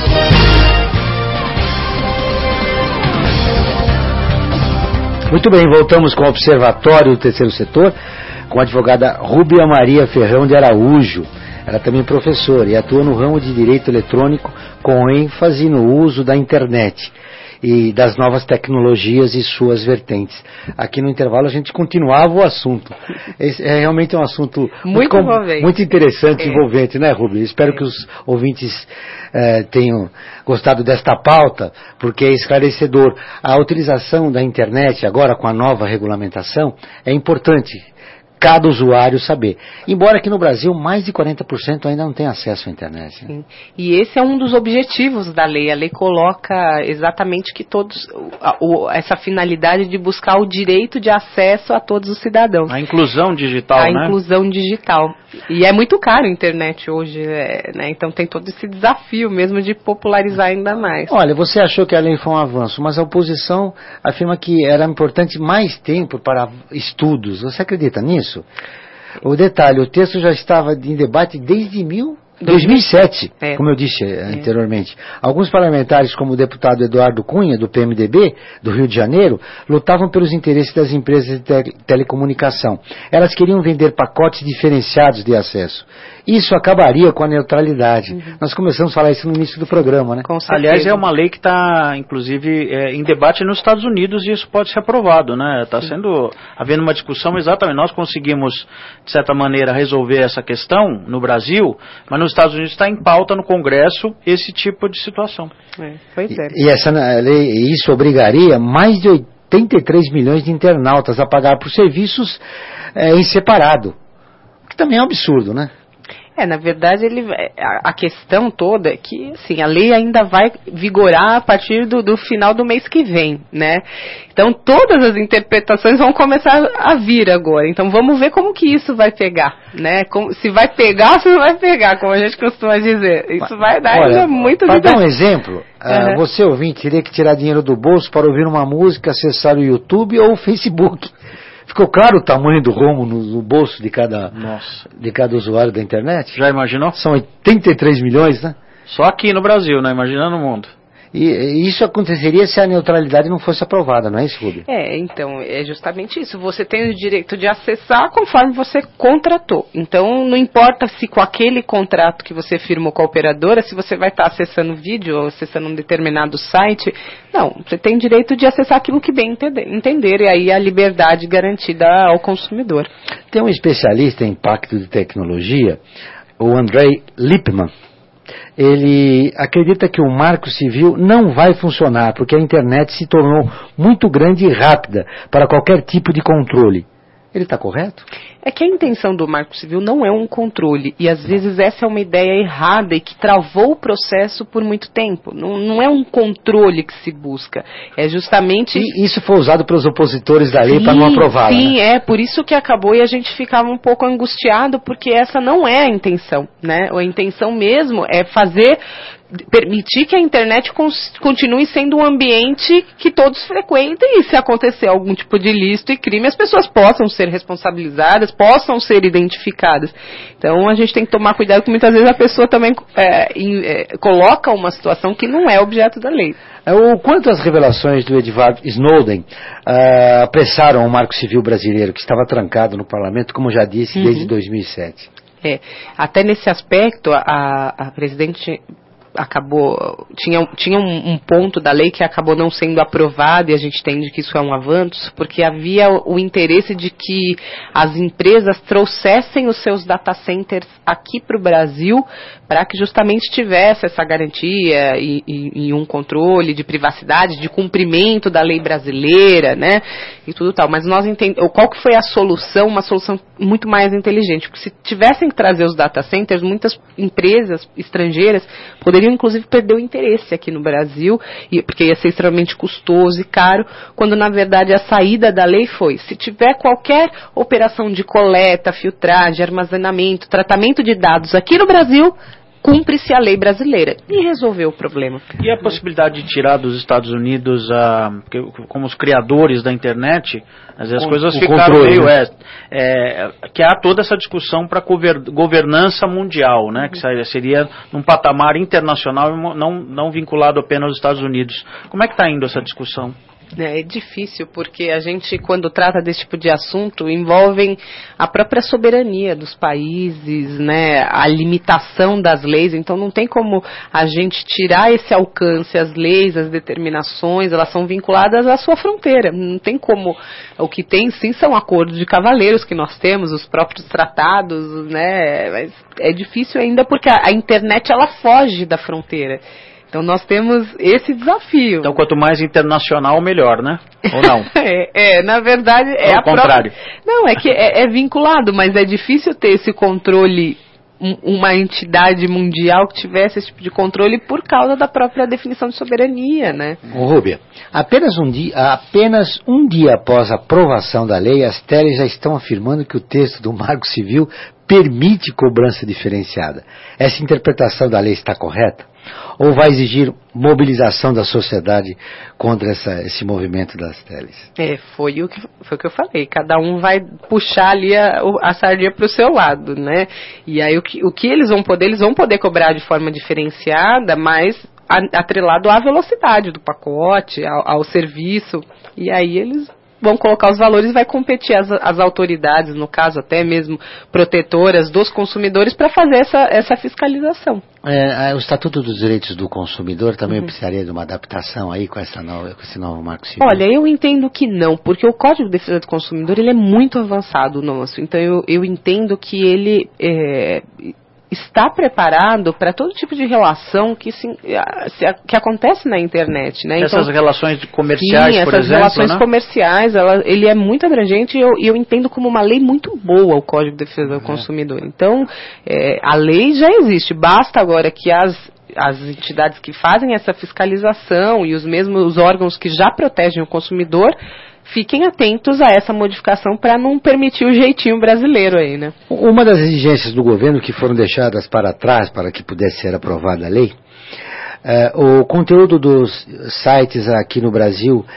Muito bem, voltamos com o Observatório do Terceiro Setor, com a advogada Rúbia Maria Ferrão de Araújo. Ela também é professora e atua no ramo de Direito Eletrônico com ênfase no uso da internet e das novas tecnologias e suas vertentes. Aqui no intervalo a gente continuava o assunto. Esse é realmente um assunto muito, muito, muito interessante e é. envolvente, né, Rubio? Espero é. que os ouvintes eh, tenham gostado desta pauta, porque é esclarecedor. A utilização da internet agora com a nova regulamentação é importante. Cada usuário saber. Embora aqui no Brasil mais de quarenta por cento ainda não tem acesso à internet. Né? Sim. E esse é um dos objetivos da lei. A lei coloca exatamente que todos, a, o, essa finalidade de buscar o direito de acesso a todos os cidadãos. A inclusão digital, a né? A inclusão digital. E é muito caro a internet hoje, é, né? Então tem todo esse desafio mesmo de popularizar ainda mais. Olha, você achou que a lei foi um avanço, mas a oposição afirma que era importante mais tempo para estudos. Você acredita nisso? O detalhe, o texto já estava em debate desde mil, dois mil e sete, é. como eu disse é. anteriormente. Alguns parlamentares, como o deputado Eduardo Cunha, do P M D B, do Rio de Janeiro, lutavam pelos interesses das empresas de tele telecomunicação. Elas queriam vender pacotes diferenciados de acesso. Isso acabaria com a neutralidade. Uhum. Nós começamos a falar isso no início do programa, né? Aliás, é uma lei que está, inclusive, é, em debate nos Estados Unidos e isso pode ser aprovado, né? Está sendo, havendo uma discussão exatamente. Nós conseguimos, de certa maneira, resolver essa questão no Brasil, mas nos Estados Unidos está em pauta no Congresso esse tipo de situação. É, pois é. E, e essa lei, isso obrigaria mais de oitenta e três milhões de internautas a pagar por serviços é, em separado. Que também é um absurdo, né? É, na verdade, ele, a, a questão toda é que, assim, a lei ainda vai vigorar a partir do, do final do mês que vem, né? Então, todas as interpretações vão começar a vir agora. Então, vamos ver como que isso vai pegar, né? Como, se vai pegar ou se não vai pegar, como a gente costuma dizer. Isso vai dar Olha, ainda muito... Para dar um exemplo, uhum. uh, você ouvinte teria que tirar dinheiro do bolso para ouvir uma música, acessar o YouTube ou o Facebook. Ficou claro o tamanho do rombo no, no bolso de cada, Nossa. de cada usuário da internet? Já imaginou? São oitenta e três milhões, né? Só aqui no Brasil, né? Imagina no mundo. E, e isso aconteceria se a neutralidade não fosse aprovada, não é isso, Rubio? É, então, é justamente isso. Você tem o direito de acessar conforme você contratou. Então, não importa se com aquele contrato que você firmou com a operadora, se você vai estar acessando vídeo ou acessando um determinado site. Não, você tem direito de acessar aquilo que bem entender, entender e aí a liberdade garantida ao consumidor. Tem um especialista em impacto de tecnologia, o Andrei Lippmann. Ele acredita que o marco civil não vai funcionar, porque a internet se tornou muito grande e rápida para qualquer tipo de controle. Ele está correto? É que a intenção do Marco Civil não é um controle, e às vezes essa é uma ideia errada e que travou o processo por muito tempo. Não, não é um controle que se busca, é justamente... E isso foi usado pelos opositores da lei para não aprová-la. Sim, né? é, por isso que acabou e a gente ficava um pouco angustiado, porque essa não é a intenção, né? A intenção mesmo é fazer... permitir que a internet continue sendo um ambiente que todos frequentem e se acontecer algum tipo de ilícito e crime, as pessoas possam ser responsabilizadas, possam ser identificadas. Então a gente tem que tomar cuidado que muitas vezes a pessoa também é, em, é, coloca uma situação que não é objeto da lei. O quanto as revelações do Edward Snowden uh, apressaram o Marco Civil brasileiro, que estava trancado no parlamento, como já disse, uhum. desde dois mil e sete? É, até nesse aspecto, a, a presidente... acabou, tinha, tinha um, um ponto da lei que acabou não sendo aprovado e a gente entende que isso é um avanço, porque havia o, o interesse de que as empresas trouxessem os seus data centers aqui para o Brasil para que justamente tivesse essa garantia e, e, e um controle de privacidade, de cumprimento da lei brasileira, né, e tudo tal. Mas nós entendemos, qual que foi a solução? Uma solução muito mais inteligente, porque se tivessem que trazer os data centers, muitas empresas estrangeiras poderiam inclusive perder o interesse aqui no Brasil, porque ia ser extremamente custoso e caro, quando na verdade a saída da lei foi, se tiver qualquer operação de coleta, filtragem, armazenamento, tratamento de dados aqui no Brasil, cumpre-se a lei brasileira. E resolveu o problema. E a possibilidade de tirar dos Estados Unidos, a, como os criadores da internet, às vezes as coisas ficaram meio... É, é, que há toda essa discussão para governança mundial, né, que seria num patamar internacional e não, não vinculado apenas aos Estados Unidos. Como é que está indo essa discussão? É difícil, porque a gente, quando trata desse tipo de assunto, envolvem a própria soberania dos países, né, a limitação das leis, então não tem como a gente tirar esse alcance, as leis, as determinações, elas são vinculadas à sua fronteira, não tem como, o que tem sim são acordos de cavaleiros que nós temos, os próprios tratados, né, mas é difícil ainda porque a, a internet ela foge da fronteira. Então nós temos esse desafio. Então quanto mais internacional, melhor, né? Ou não? é, é, na verdade... É o contrário. Própria... Não, é que é, é vinculado, mas é difícil ter esse controle, um, uma entidade mundial que tivesse esse tipo de controle por causa da própria definição de soberania, né? Ô, Rúbia, apenas um dia, apenas um dia após a aprovação da lei, as teles já estão afirmando que o texto do Marco Civil permite cobrança diferenciada. Essa interpretação da lei está correta? Ou vai exigir mobilização da sociedade contra essa, esse movimento das teles? É, foi o, que, foi o que eu falei. Cada um vai puxar ali a, a sardinha para o seu lado, né? E aí o que, o que eles vão poder, eles vão poder cobrar de forma diferenciada, mas atrelado à velocidade do pacote, ao, ao serviço. E aí eles vão colocar os valores e vai competir as, as autoridades, no caso até mesmo protetoras dos consumidores, para fazer essa, essa fiscalização. É, o Estatuto dos Direitos do Consumidor também uhum. precisaria de uma adaptação aí com, essa nova, com esse novo Marco Civil? Olha, eu entendo que não, porque o Código de Defesa do Consumidor ele é muito avançado nosso, então eu, eu entendo que ele... É, está preparado para todo tipo de relação que, se, se, que acontece na internet, né? Essas então, relações comerciais, sim, por essas exemplo, relações né? comerciais, ela, ele é muito abrangente e eu, eu entendo como uma lei muito boa o Código de Defesa do Consumidor. Então, é, a lei já existe, basta agora que as as entidades que fazem essa fiscalização e os mesmos órgãos que já protegem o consumidor fiquem atentos a essa modificação para não permitir o jeitinho brasileiro aí, né? Uma das exigências do governo que foram deixadas para trás para que pudesse ser aprovada a lei, uh, o conteúdo dos sites aqui no Brasil uh,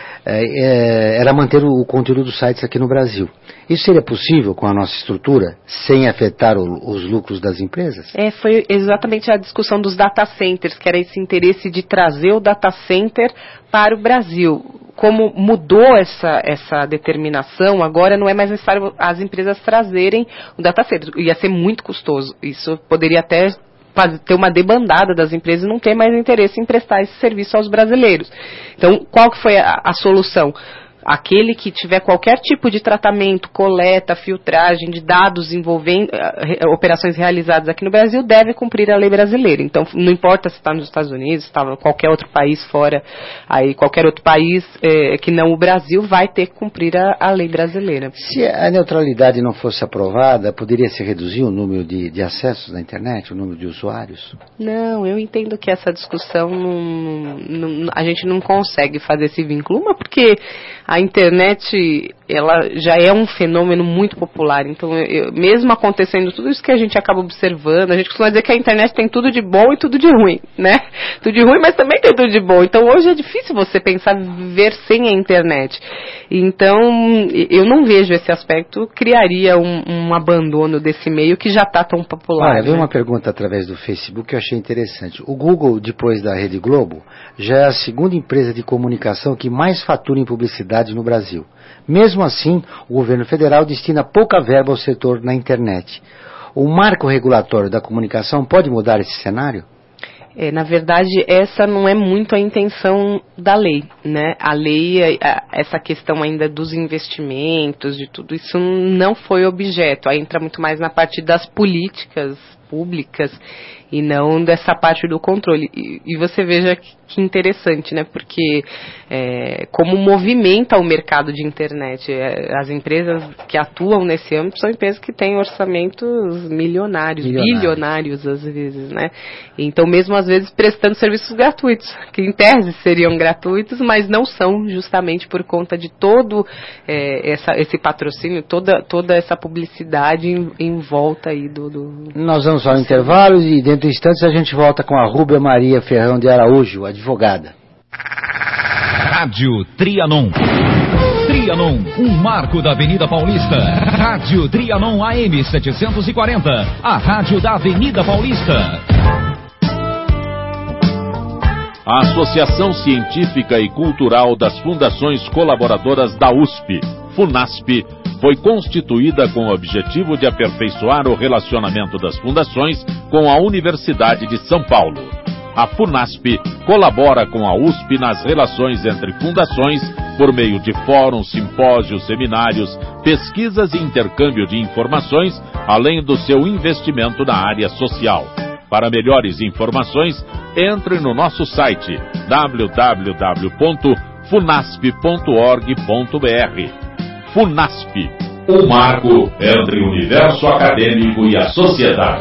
uh, era manter o, o conteúdo dos sites aqui no Brasil. Isso seria possível com a nossa estrutura, sem afetar o, os lucros das empresas? É, foi exatamente a discussão dos data centers, que era esse interesse de trazer o data center para o Brasil. Como mudou essa, essa determinação, agora não é mais necessário as empresas trazerem o data center. Ia ser muito custoso. Isso poderia até ter uma debandada das empresas e não ter mais interesse em prestar esse serviço aos brasileiros. Então, qual que foi a, a solução? Aquele que tiver qualquer tipo de tratamento, coleta, filtragem de dados envolvendo uh, operações realizadas aqui no Brasil deve cumprir a lei brasileira. Então, não importa se está nos Estados Unidos, se está em qualquer outro país fora, aí qualquer outro país eh, que não o Brasil vai ter que cumprir a, a lei brasileira. Se a neutralidade não fosse aprovada, poderia se reduzir o número de, de acessos na internet, o número de usuários? Não, eu entendo que essa discussão não, não, a gente não consegue fazer esse vínculo. Uma porque a internet, ela já é um fenômeno muito popular, então eu, mesmo acontecendo tudo isso que a gente acaba observando, a gente costuma dizer que a internet tem tudo de bom e tudo de ruim, né? Tudo de ruim, mas também tem tudo de bom. Então hoje é difícil você pensar viver sem a internet. Então eu não vejo esse aspecto, criaria um, um abandono desse meio que já está tão popular. Olha, veio né? uma pergunta através do Facebook que eu achei interessante. O Google, depois da Rede Globo, já é a segunda empresa de comunicação que mais fatura em publicidade no Brasil. Mesmo assim, o governo federal destina pouca verba ao setor na internet. O marco regulatório da comunicação pode mudar esse cenário? É, na verdade, essa não é muito a intenção da lei, né? A lei, a, essa questão ainda dos investimentos, de tudo isso não foi objeto. Aí entra muito mais na parte das políticas públicas e não dessa parte do controle. E, e você veja que, que interessante, né? Porque é, como movimenta o mercado de internet. É, as empresas que atuam nesse âmbito são empresas que têm orçamentos milionários, Milionários. bilionários às vezes, né? Então, mesmo às vezes prestando serviços gratuitos, que em tese seriam gratuitos, mas não são, justamente por conta de todo é, essa, esse patrocínio, toda, toda essa publicidade em, em volta aí do, do... Nós vamos ao intervalo e dentro de instantes a gente volta com a Rúbia Maria Ferrão de Araújo, advogada. Rádio Trianon. Trianon, um marco da Avenida Paulista. Rádio Trianon A M setecentos e quarenta, a rádio da Avenida Paulista. A Associação Científica e Cultural das Fundações Colaboradoras da U S P, FUNASP, foi constituída com o objetivo de aperfeiçoar o relacionamento das fundações com a Universidade de São Paulo. A FUNASP colabora com a U S P nas relações entre fundações por meio de fóruns, simpósios, seminários, pesquisas e intercâmbio de informações, além do seu investimento na área social. Para melhores informações, entre no nosso site w w w ponto funasp ponto org ponto b r. FUNASP, um marco entre o universo acadêmico e a sociedade.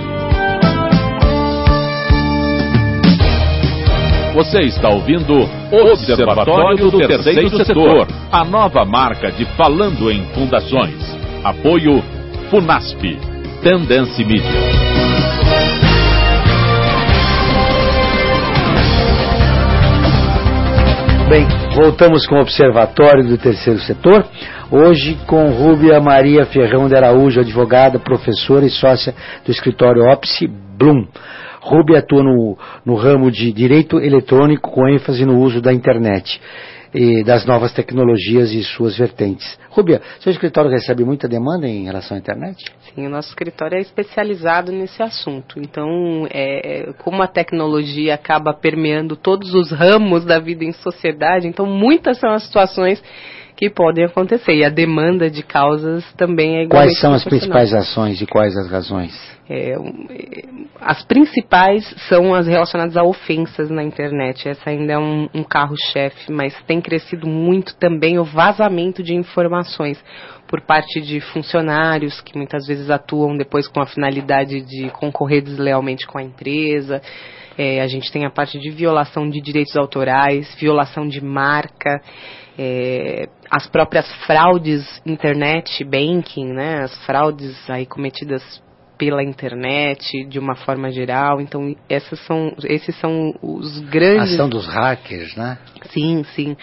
Você está ouvindo o Observatório do Terceiro Setor, a nova marca de Falando em Fundações. Apoio FUNASP, Tendência Mídia. Bem, voltamos com o Observatório do Terceiro Setor, hoje com Rúbia Maria Ferrão de Araújo, advogada, professora e sócia do escritório Opsi Blum. Rúbia atua no, no ramo de direito eletrônico com ênfase no uso da internet e das novas tecnologias e suas vertentes. Rúbia, seu escritório recebe muita demanda em relação à internet? Sim, o nosso escritório é especializado nesse assunto. Então, é, como a tecnologia acaba permeando todos os ramos da vida em sociedade, então muitas são as situações que podem acontecer. E a demanda de causas também é igualmente Quais são as proporcional. principais ações e quais as razões? É, um, é, as principais são as relacionadas a ofensas na internet. Essa ainda é um, um carro-chefe, mas tem crescido muito também o vazamento de informações por parte de funcionários que muitas vezes atuam depois com a finalidade de concorrer deslealmente com a empresa. É, a gente tem a parte de violação de direitos autorais, violação de marca, é, as próprias fraudes internet banking, né, as fraudes aí cometidas pela internet de uma forma geral. Então essas são, esses são os grandes... A ação dos hackers, né? Sim, sim.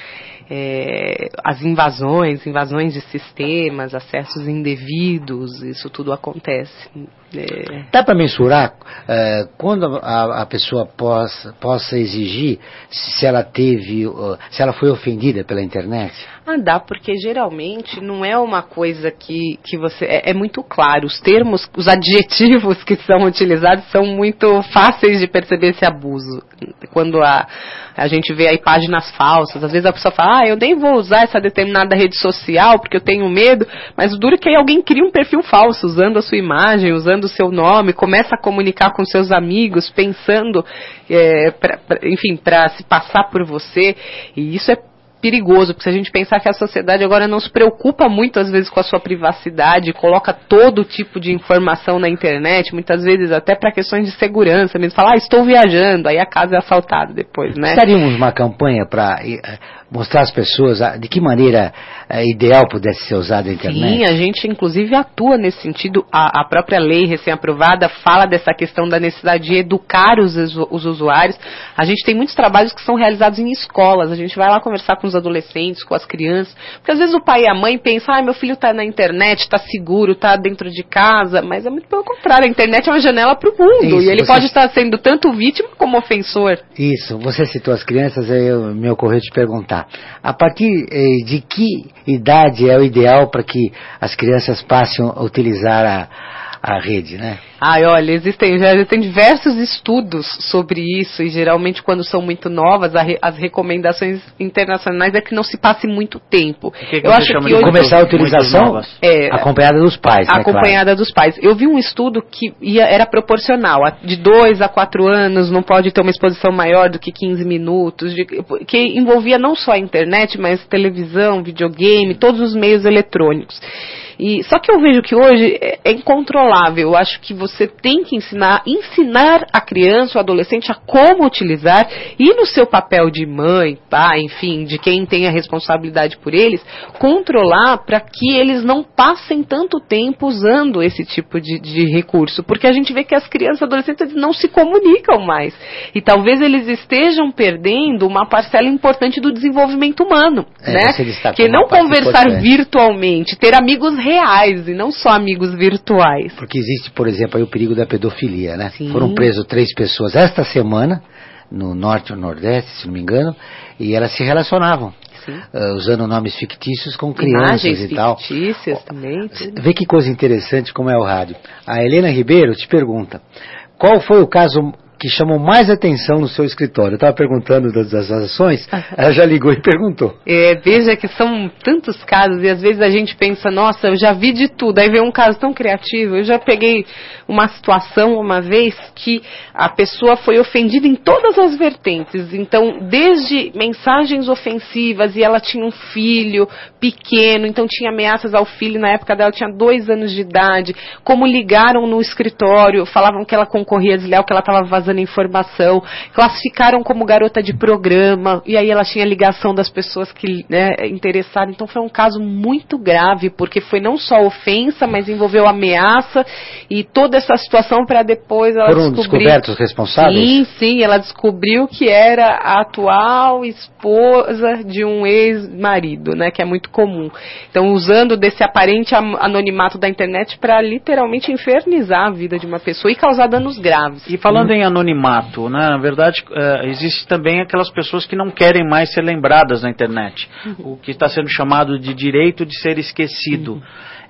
É, as invasões, invasões de sistemas, acessos indevidos, isso tudo acontece. É... Dá para mensurar uh, quando a, a pessoa possa, possa exigir se ela teve, uh, se ela foi ofendida pela internet? Ah, dá, porque geralmente não é uma coisa que, que você... É, é muito claro, os termos, os adjetivos que são utilizados são muito fáceis de perceber esse abuso. Quando a, a gente vê aí páginas falsas, às vezes a pessoa fala, ah, eu nem vou usar essa determinada rede social porque eu tenho medo, mas o duro é que aí alguém cria um perfil falso, usando a sua imagem, usando o seu nome, começa a comunicar com seus amigos, pensando, é, pra, pra, enfim, para se passar por você, e isso é perigoso, porque se a gente pensar que a sociedade agora não se preocupa muito às vezes com a sua privacidade, coloca todo tipo de informação na internet, muitas vezes até para questões de segurança mesmo, fala, ah, estou viajando, aí a casa é assaltada depois, né? Estaríamos uma campanha para mostrar às pessoas de que maneira é, ideal pudesse ser usada a internet? Sim, a gente inclusive atua nesse sentido. A, a própria lei recém-aprovada fala dessa questão da necessidade de educar os, os usuários. A gente tem muitos trabalhos que são realizados em escolas. A gente vai lá conversar com os adolescentes, com as crianças, porque às vezes o pai e a mãe pensam, ah, meu filho está na internet, está seguro, está dentro de casa, mas é muito pelo contrário, a internet é uma janela para o mundo. Isso, e ele você... pode estar sendo tanto vítima como ofensor. Isso, você citou as crianças, aí eu, me ocorreu te perguntar. A partir eh, de que idade é o ideal para que as crianças passem a utilizar a, a rede, né? Ah, olha, existem, já existem diversos estudos sobre isso, e geralmente quando são muito novas, a re, as recomendações internacionais é que não se passe muito tempo. Que que eu acho que hoje, começar a utilização é, acompanhada dos pais, né? Acompanhada claro. dos pais. Eu vi um estudo que ia, era proporcional, de dois a quatro anos, não pode ter uma exposição maior do que quinze minutos, de, que envolvia não só a internet, mas televisão, videogame, todos os meios eletrônicos. E, só que eu vejo que hoje é, é incontrolável. Eu acho que você tem que ensinar, ensinar a criança, o adolescente a como utilizar, e no seu papel de mãe, pai, enfim, de quem tem a responsabilidade por eles, controlar para que eles não passem tanto tempo usando esse tipo de, de recurso. Porque a gente vê que as crianças e adolescentes não se comunicam mais. E talvez eles estejam perdendo uma parcela importante do desenvolvimento humano, é, né? Que não conversar importante. virtualmente, ter amigos reais e não só amigos virtuais. Porque existe, por exemplo, aí o perigo da pedofilia, né? Sim. Foram presos três pessoas esta semana, no norte ou nordeste, se não me engano, e elas se relacionavam, uh, usando nomes fictícios com crianças Imagens e tal. fictícias também. Tudo. Vê que coisa interessante como é o rádio. A Helena Ribeiro te pergunta, qual foi o caso que chamou mais atenção no seu escritório? Eu estava perguntando das, das ações, ela já ligou e perguntou. É, veja que são tantos casos, e às vezes a gente pensa, nossa, eu já vi de tudo, aí vem um caso tão criativo. Eu já peguei uma situação uma vez que a pessoa foi ofendida em todas as vertentes, então desde mensagens ofensivas, e ela tinha um filho pequeno, então tinha ameaças ao filho, na época dela tinha dois anos de idade, como ligaram no escritório, falavam que ela concorria desleal, que ela estava vazando informação, classificaram como garota de programa, e aí ela tinha ligação das pessoas que, né, interessaram. Então foi um caso muito grave, porque foi não só ofensa, mas envolveu ameaça e toda essa situação para depois ela Foram descobrir... descobertos responsáveis? Sim, sim, ela descobriu que era a atual esposa de um ex-marido, né, que é muito comum. Então usando desse aparente anonimato da internet para literalmente infernizar a vida de uma pessoa e causar danos graves. E falando hum. em anonimato, né? Na verdade, uh, existe também aquelas pessoas que não querem mais ser lembradas na internet, uhum. o que está sendo chamado de direito de ser esquecido. Uhum.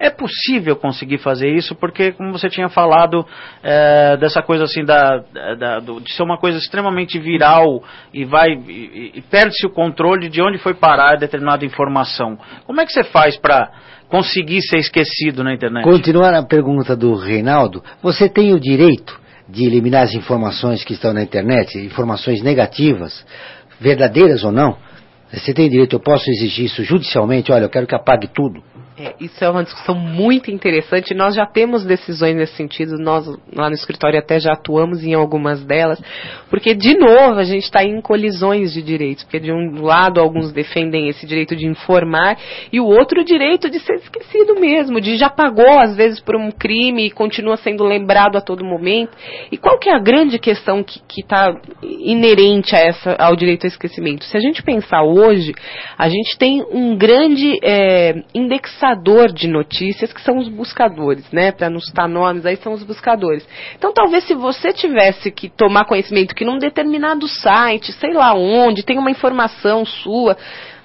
É possível conseguir fazer isso? Porque, como você tinha falado, é, dessa coisa assim, da, da, do, de ser uma coisa extremamente viral e, vai, e, e perde-se o controle de onde foi parar determinada informação. Como é que você faz para conseguir ser esquecido na internet? Continuando a pergunta do Reinaldo, você tem o direito de eliminar as informações que estão na internet, informações negativas, verdadeiras ou não? Você tem direito, eu posso exigir isso judicialmente, olha, eu quero que apague tudo. É, isso é uma discussão muito interessante. Nós já temos decisões nesse sentido, nós lá no escritório até já atuamos em algumas delas, porque de novo a gente está em colisões de direitos, porque de um lado alguns defendem esse direito de informar e o outro o direito de ser esquecido mesmo, de já pagou às vezes por um crime e continua sendo lembrado a todo momento. E qual que é a grande questão que está inerente a essa, ao direito ao esquecimento? Se a gente pensar hoje, a gente tem um grande é, indexador de notícias, que são os buscadores, né? Para não citar nomes, aí são os buscadores. Então, talvez se você tivesse que tomar conhecimento que num determinado site, sei lá onde, tem uma informação sua,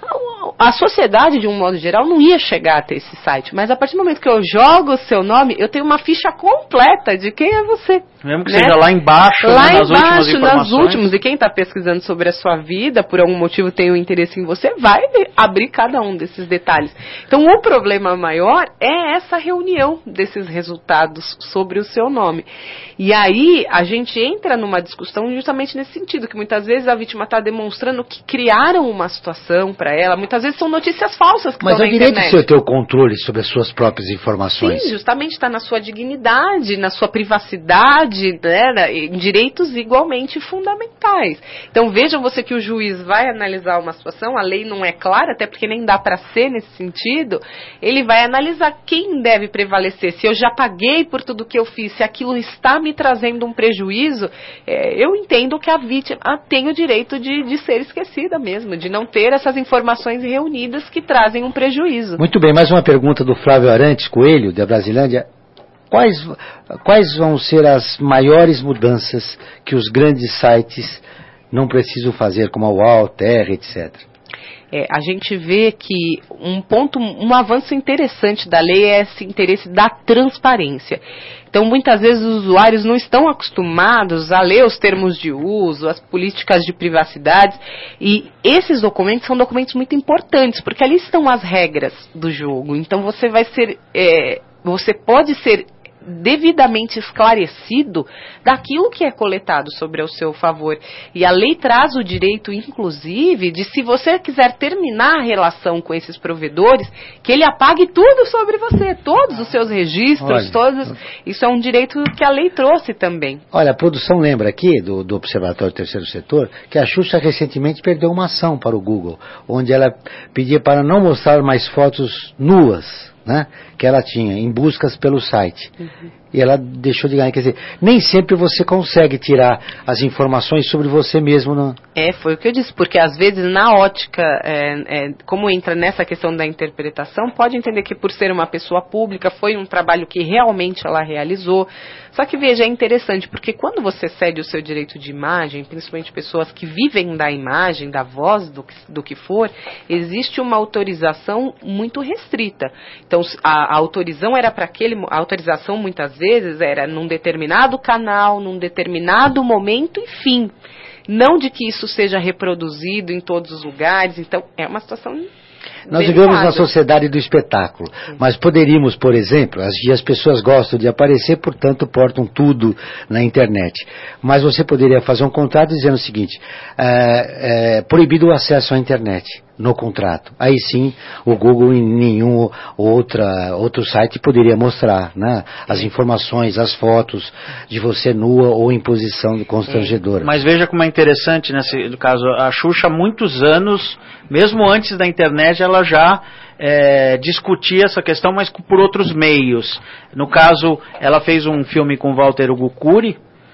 a sociedade, de um modo geral, não ia chegar até esse site. Mas a partir do momento que eu jogo o seu nome, eu tenho uma ficha completa de quem é você. Mesmo que né? seja lá embaixo, lá né, nas embaixo, últimas informações. nas últimas. E quem está pesquisando sobre a sua vida, por algum motivo tem um interesse em você, vai abrir cada um desses detalhes. Então, o problema maior é essa reunião desses resultados sobre o seu nome. E aí, a gente entra numa discussão justamente nesse sentido, que muitas vezes a vítima está demonstrando que criaram uma situação para ela, muitas vezes são notícias falsas que Mas estão é na o direito internet. seu ter o controle sobre as suas próprias informações. Sim, justamente está na sua dignidade, na sua privacidade, né, em direitos igualmente fundamentais. Então vejam você que o juiz vai analisar uma situação, a lei não é clara, até porque nem dá para ser nesse sentido, ele vai analisar quem deve prevalecer. Se eu já paguei por tudo que eu fiz, se aquilo está me trazendo um prejuízo, é, eu entendo que a vítima tem o direito de, de ser esquecida mesmo, de não ter essas informações reunidas que trazem um prejuízo. Muito bem, mais uma pergunta do Flávio Arantes Coelho, da Brasilândia. Quais, quais vão ser as maiores mudanças que os grandes sites não precisam fazer, como a U O L, Terra, etcétera? É, a gente vê que um ponto, um avanço interessante da lei é esse interesse da transparência. Então, muitas vezes os usuários não estão acostumados a ler os termos de uso, as políticas de privacidade, e esses documentos são documentos muito importantes, porque ali estão as regras do jogo. Então, você vai ser, é, você pode ser devidamente esclarecido daquilo que é coletado sobre o seu favor. E a lei traz o direito, inclusive, de se você quiser terminar a relação com esses provedores, que ele apague tudo sobre você, todos os seus registros, Olha, todos. Isso é um direito que a lei trouxe também. Olha, a produção lembra aqui, do, do Observatório do Terceiro Setor, que a Xuxa recentemente perdeu uma ação para o Google, onde ela pedia para não mostrar mais fotos nuas, né, que ela tinha, em buscas pelo site. Uhum. E ela deixou de ganhar. Quer dizer, nem sempre você consegue tirar as informações sobre você mesmo. Não? É, foi o que eu disse, porque às vezes na ótica, é, é, como entra nessa questão da interpretação, pode entender que por ser uma pessoa pública, foi um trabalho que realmente ela realizou. Só que veja, é interessante, porque quando você cede o seu direito de imagem, principalmente pessoas que vivem da imagem, da voz, do que, do que for, existe uma autorização muito restrita. Então, a, a autorização era para aquele, a autorização muitas vezes era num determinado canal, num determinado momento e fim. Não de que isso seja reproduzido em todos os lugares. Então, é uma situação... Nós vivemos na sociedade do espetáculo, mas poderíamos, por exemplo, as, as pessoas gostam de aparecer, portanto portam tudo na internet. Mas você poderia fazer um contrato dizendo o seguinte, é, é, proibido o acesso à internet no contrato. Aí sim, o Google em nenhum outra, outro site poderia mostrar, né, as informações, as fotos de você nua ou em posição constrangedora. Mas veja como é interessante, nesse caso, a Xuxa há muitos anos, mesmo antes da internet, ela já é, discutia essa questão, mas por outros meios. No caso, ela fez um filme com Walter Hugo Cury,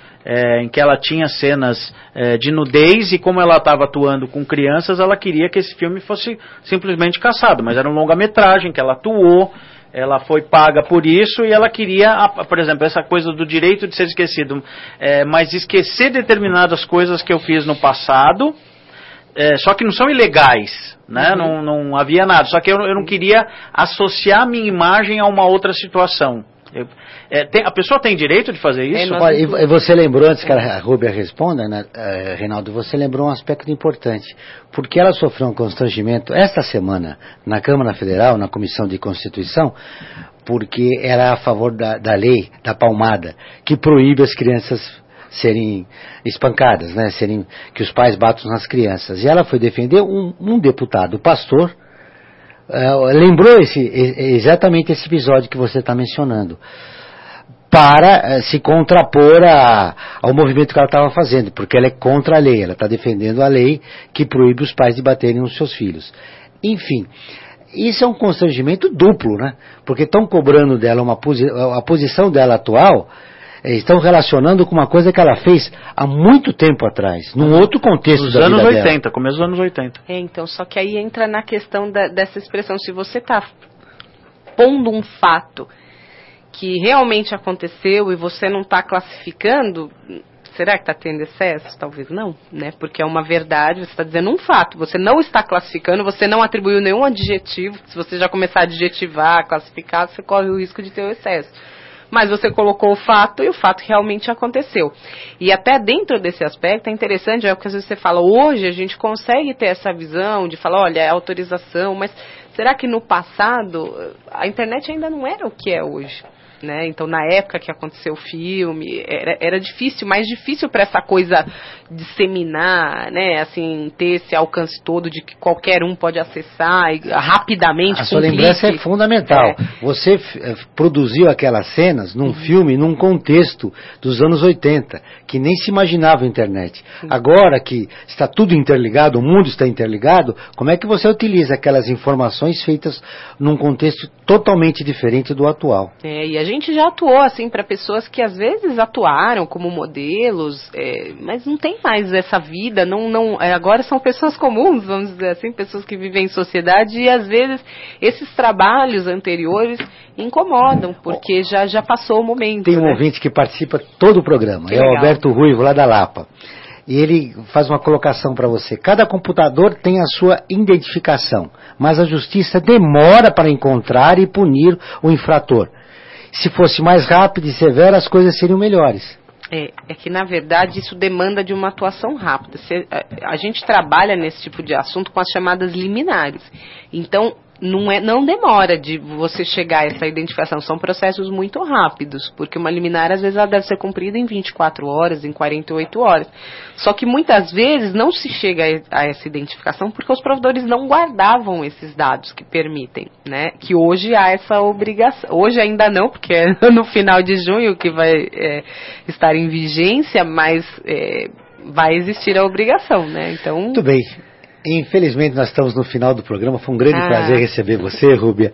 É, em que ela tinha cenas é, de nudez, e como ela estava atuando com crianças, ela queria que esse filme fosse simplesmente caçado, mas era um longa-metragem que ela atuou, ela foi paga por isso, e ela queria, por exemplo, essa coisa do direito de ser esquecido, é, mas esquecer determinadas coisas que eu fiz no passado, é, só que não são ilegais, né? Uhum. Não, não havia nada, só que eu, eu não queria associar a minha imagem a uma outra situação. Eu, é, tem, a pessoa tem direito de fazer isso? É, e, e você lembrou, antes que a Rúbia responda, né, uh, Reinaldo, você lembrou um aspecto importante, porque ela sofreu um constrangimento esta semana na Câmara Federal, na Comissão de Constituição, porque era a favor da, da lei da palmada, que proíbe as crianças serem espancadas, né, serem, que os pais batam nas crianças. E ela foi defender um, um deputado, pastor, Uh, lembrou esse, exatamente esse episódio que você está mencionando, para uh, se contrapor a, ao movimento que ela estava fazendo, porque ela é contra a lei, ela está defendendo a lei que proíbe os pais de baterem nos seus filhos. Enfim, isso é um constrangimento duplo, né? Porque estão cobrando dela uma posi- a posição dela atual, estão relacionando com uma coisa que ela fez há muito tempo atrás, num outro contexto Nos da vida anos dela. oitenta, começo dos anos oitenta. É, então, só que aí entra na questão da, dessa expressão, se você está pondo um fato que realmente aconteceu e você não está classificando, será que está tendo excesso? Talvez não, né? Porque é uma verdade, você está dizendo um fato, você não está classificando, você não atribuiu nenhum adjetivo, se você já começar a adjetivar, classificar, você corre o risco de ter o excesso. Mas você colocou o fato e o fato realmente aconteceu. E até dentro desse aspecto é interessante, é porque às vezes você fala, hoje a gente consegue ter essa visão de falar, olha, é autorização, mas será que no passado a internet ainda não era o que é hoje? Né? Então, na época que aconteceu o filme, era, era difícil, mais difícil para essa coisa disseminar, né? Assim, ter esse alcance todo de que qualquer um pode acessar e, rapidamente. A sua lembrança é fundamental. É. Você f- produziu aquelas cenas num uhum. filme, num contexto dos anos oitenta, que nem se imaginava a internet. Uhum. Agora que está tudo interligado, o mundo está interligado, como é que você utiliza aquelas informações feitas num contexto totalmente diferente do atual? É, e a gente já atuou assim para pessoas que às vezes atuaram como modelos, é, mas não tem mais essa vida, não, não, é, agora são pessoas comuns, vamos dizer assim, pessoas que vivem em sociedade e às vezes esses trabalhos anteriores incomodam, porque já, já passou o momento. Tem um né? ouvinte que participa todo o programa, que é legal. O Alberto Ruivo, lá da Lapa. E ele faz uma colocação para você. Cada computador tem a sua identificação, mas a justiça demora para encontrar e punir o infrator. Se fosse mais rápido e severo, as coisas seriam melhores. É, é que, na verdade, isso demanda de uma atuação rápida. Se, a, a gente trabalha nesse tipo de assunto com as chamadas liminares. Então, não, é, não demora de você chegar a essa identificação. São processos muito rápidos, porque uma liminar, às vezes, ela deve ser cumprida em vinte e quatro horas, em quarenta e oito horas. Só que, muitas vezes, não se chega a, a essa identificação porque os provedores não guardavam esses dados que permitem, né? Que hoje há essa obrigação. Hoje ainda não, porque é no final de junho que vai é, estar em vigência, mas é, vai existir a obrigação, né? Então... Muito bem. Infelizmente nós estamos no final do programa, foi um grande ah. prazer receber você, Rúbia.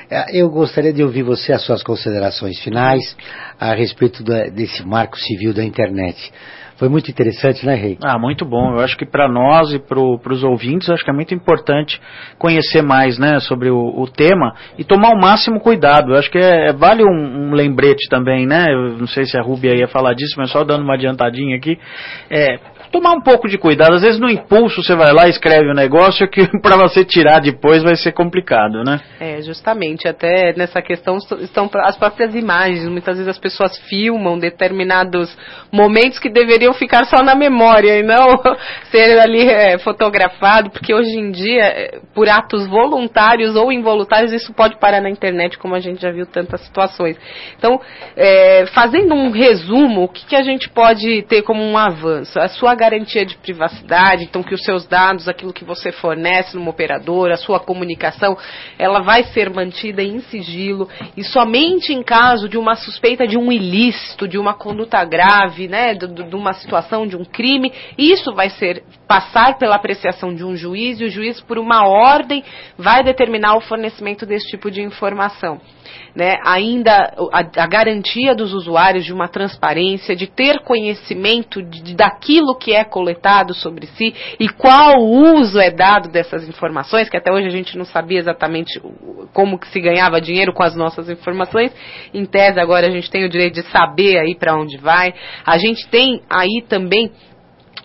Eu gostaria de ouvir você as suas considerações finais a respeito da, desse marco civil da internet. Foi muito interessante, né, Rei? Ah, muito bom. Eu acho que para nós e para os ouvintes, acho que é muito importante conhecer mais, né, sobre o, o tema e tomar o máximo cuidado. Eu acho que é, vale um, um lembrete também, né? Eu não sei se a Rúbia ia falar disso, mas só dando uma adiantadinha aqui. É, tomar um pouco de cuidado. Às vezes no impulso você vai lá e escreve um negócio que para você tirar depois vai ser complicado, né? É, justamente. Até nessa questão estão as próprias imagens. Muitas vezes as pessoas filmam determinados momentos que deveriam ficar só na memória e não ser ali é, fotografado, porque hoje em dia, por atos voluntários ou involuntários, isso pode parar na internet, como a gente já viu tantas situações. Então, é, fazendo um resumo, o que, que a gente pode ter como um avanço? A sua garantia de privacidade, então que os seus dados, aquilo que você fornece numa operadora, a sua comunicação, ela vai ser mantida em sigilo e somente em caso de uma suspeita de um ilícito, de uma conduta grave, né, de, de uma situação de um crime, isso vai ser passar pela apreciação de um juiz e o juiz, por uma ordem, vai determinar o fornecimento desse tipo de informação. Né? Ainda a, a garantia dos usuários de uma transparência, de ter conhecimento de, daquilo que é coletado sobre si e qual uso é dado dessas informações, que até hoje a gente não sabia exatamente como que se ganhava dinheiro com as nossas informações. Em tese, agora a gente tem o direito de saber aí para onde vai. A gente tem aí também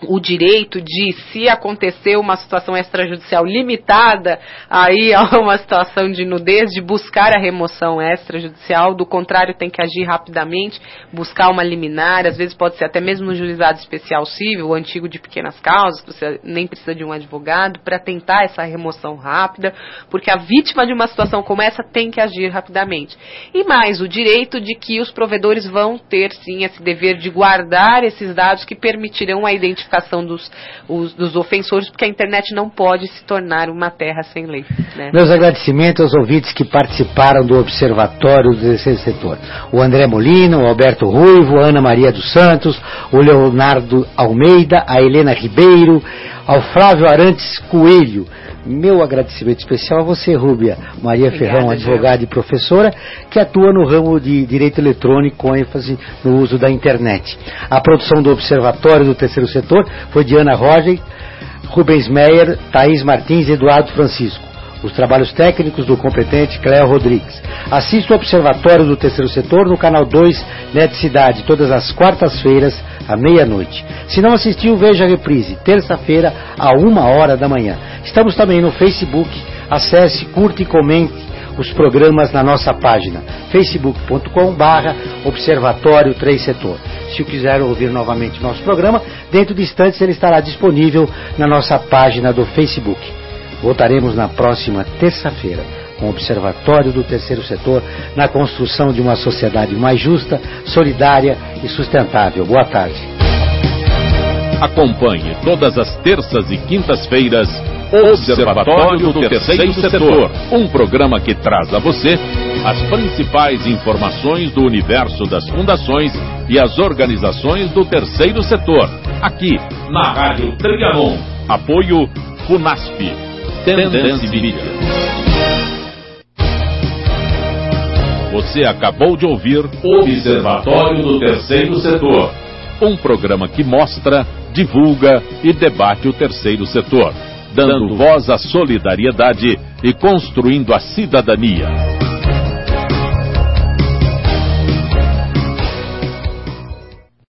o direito de, se acontecer uma situação extrajudicial limitada, aí há uma situação de nudez, de buscar a remoção extrajudicial, do contrário tem que agir rapidamente, buscar uma liminar, às vezes pode ser até mesmo no juizado especial civil, o antigo de pequenas causas, que você nem precisa de um advogado, para tentar essa remoção rápida, porque a vítima de uma situação como essa tem que agir rapidamente. E mais, o direito de que os provedores vão ter sim esse dever de guardar esses dados que permitirão a identificação Dos, os, dos ofensores, porque a internet não pode se tornar uma terra sem lei. Né? Meus agradecimentos aos ouvintes que participaram do Observatório do terceiro setor. O André Molina, o Alberto Ruivo, a Ana Maria dos Santos, o Leonardo Almeida, a Helena Ribeiro, ao Flávio Arantes Coelho. Meu agradecimento especial a você, Rúbia Maria Obrigada, Ferrão, advogada e professora, que atua no ramo de direito eletrônico com ênfase no uso da internet. A produção do Observatório do Terceiro Setor foi de Ana Roger, Rubens Meyer, Thaís Martins e Eduardo Francisco. Os trabalhos técnicos do competente Cléo Rodrigues. Assista o Observatório do Terceiro Setor no canal dois Net Cidade, todas as quartas-feiras, à meia-noite. Se não assistiu, veja a reprise, terça-feira, à uma hora da manhã. Estamos também no Facebook. Acesse, curta e comente os programas na nossa página, facebook ponto com barra Observatório três Setor. Se o quiser ouvir novamente nosso programa, dentro de instantes ele estará disponível na nossa página do Facebook. Voltaremos na próxima terça-feira com o Observatório do Terceiro Setor na construção de uma sociedade mais justa, solidária e sustentável. Boa tarde. Acompanhe todas as terças e quintas-feiras o Observatório do Terceiro Setor, um programa que traz a você as principais informações do universo das fundações e as organizações do Terceiro Setor, aqui na Rádio Trianon. Apoio Funasp. Tendência Mídia. Você acabou de ouvir Observatório do Terceiro Setor, um programa que mostra, divulga e debate o terceiro setor, dando voz à solidariedade e construindo a cidadania.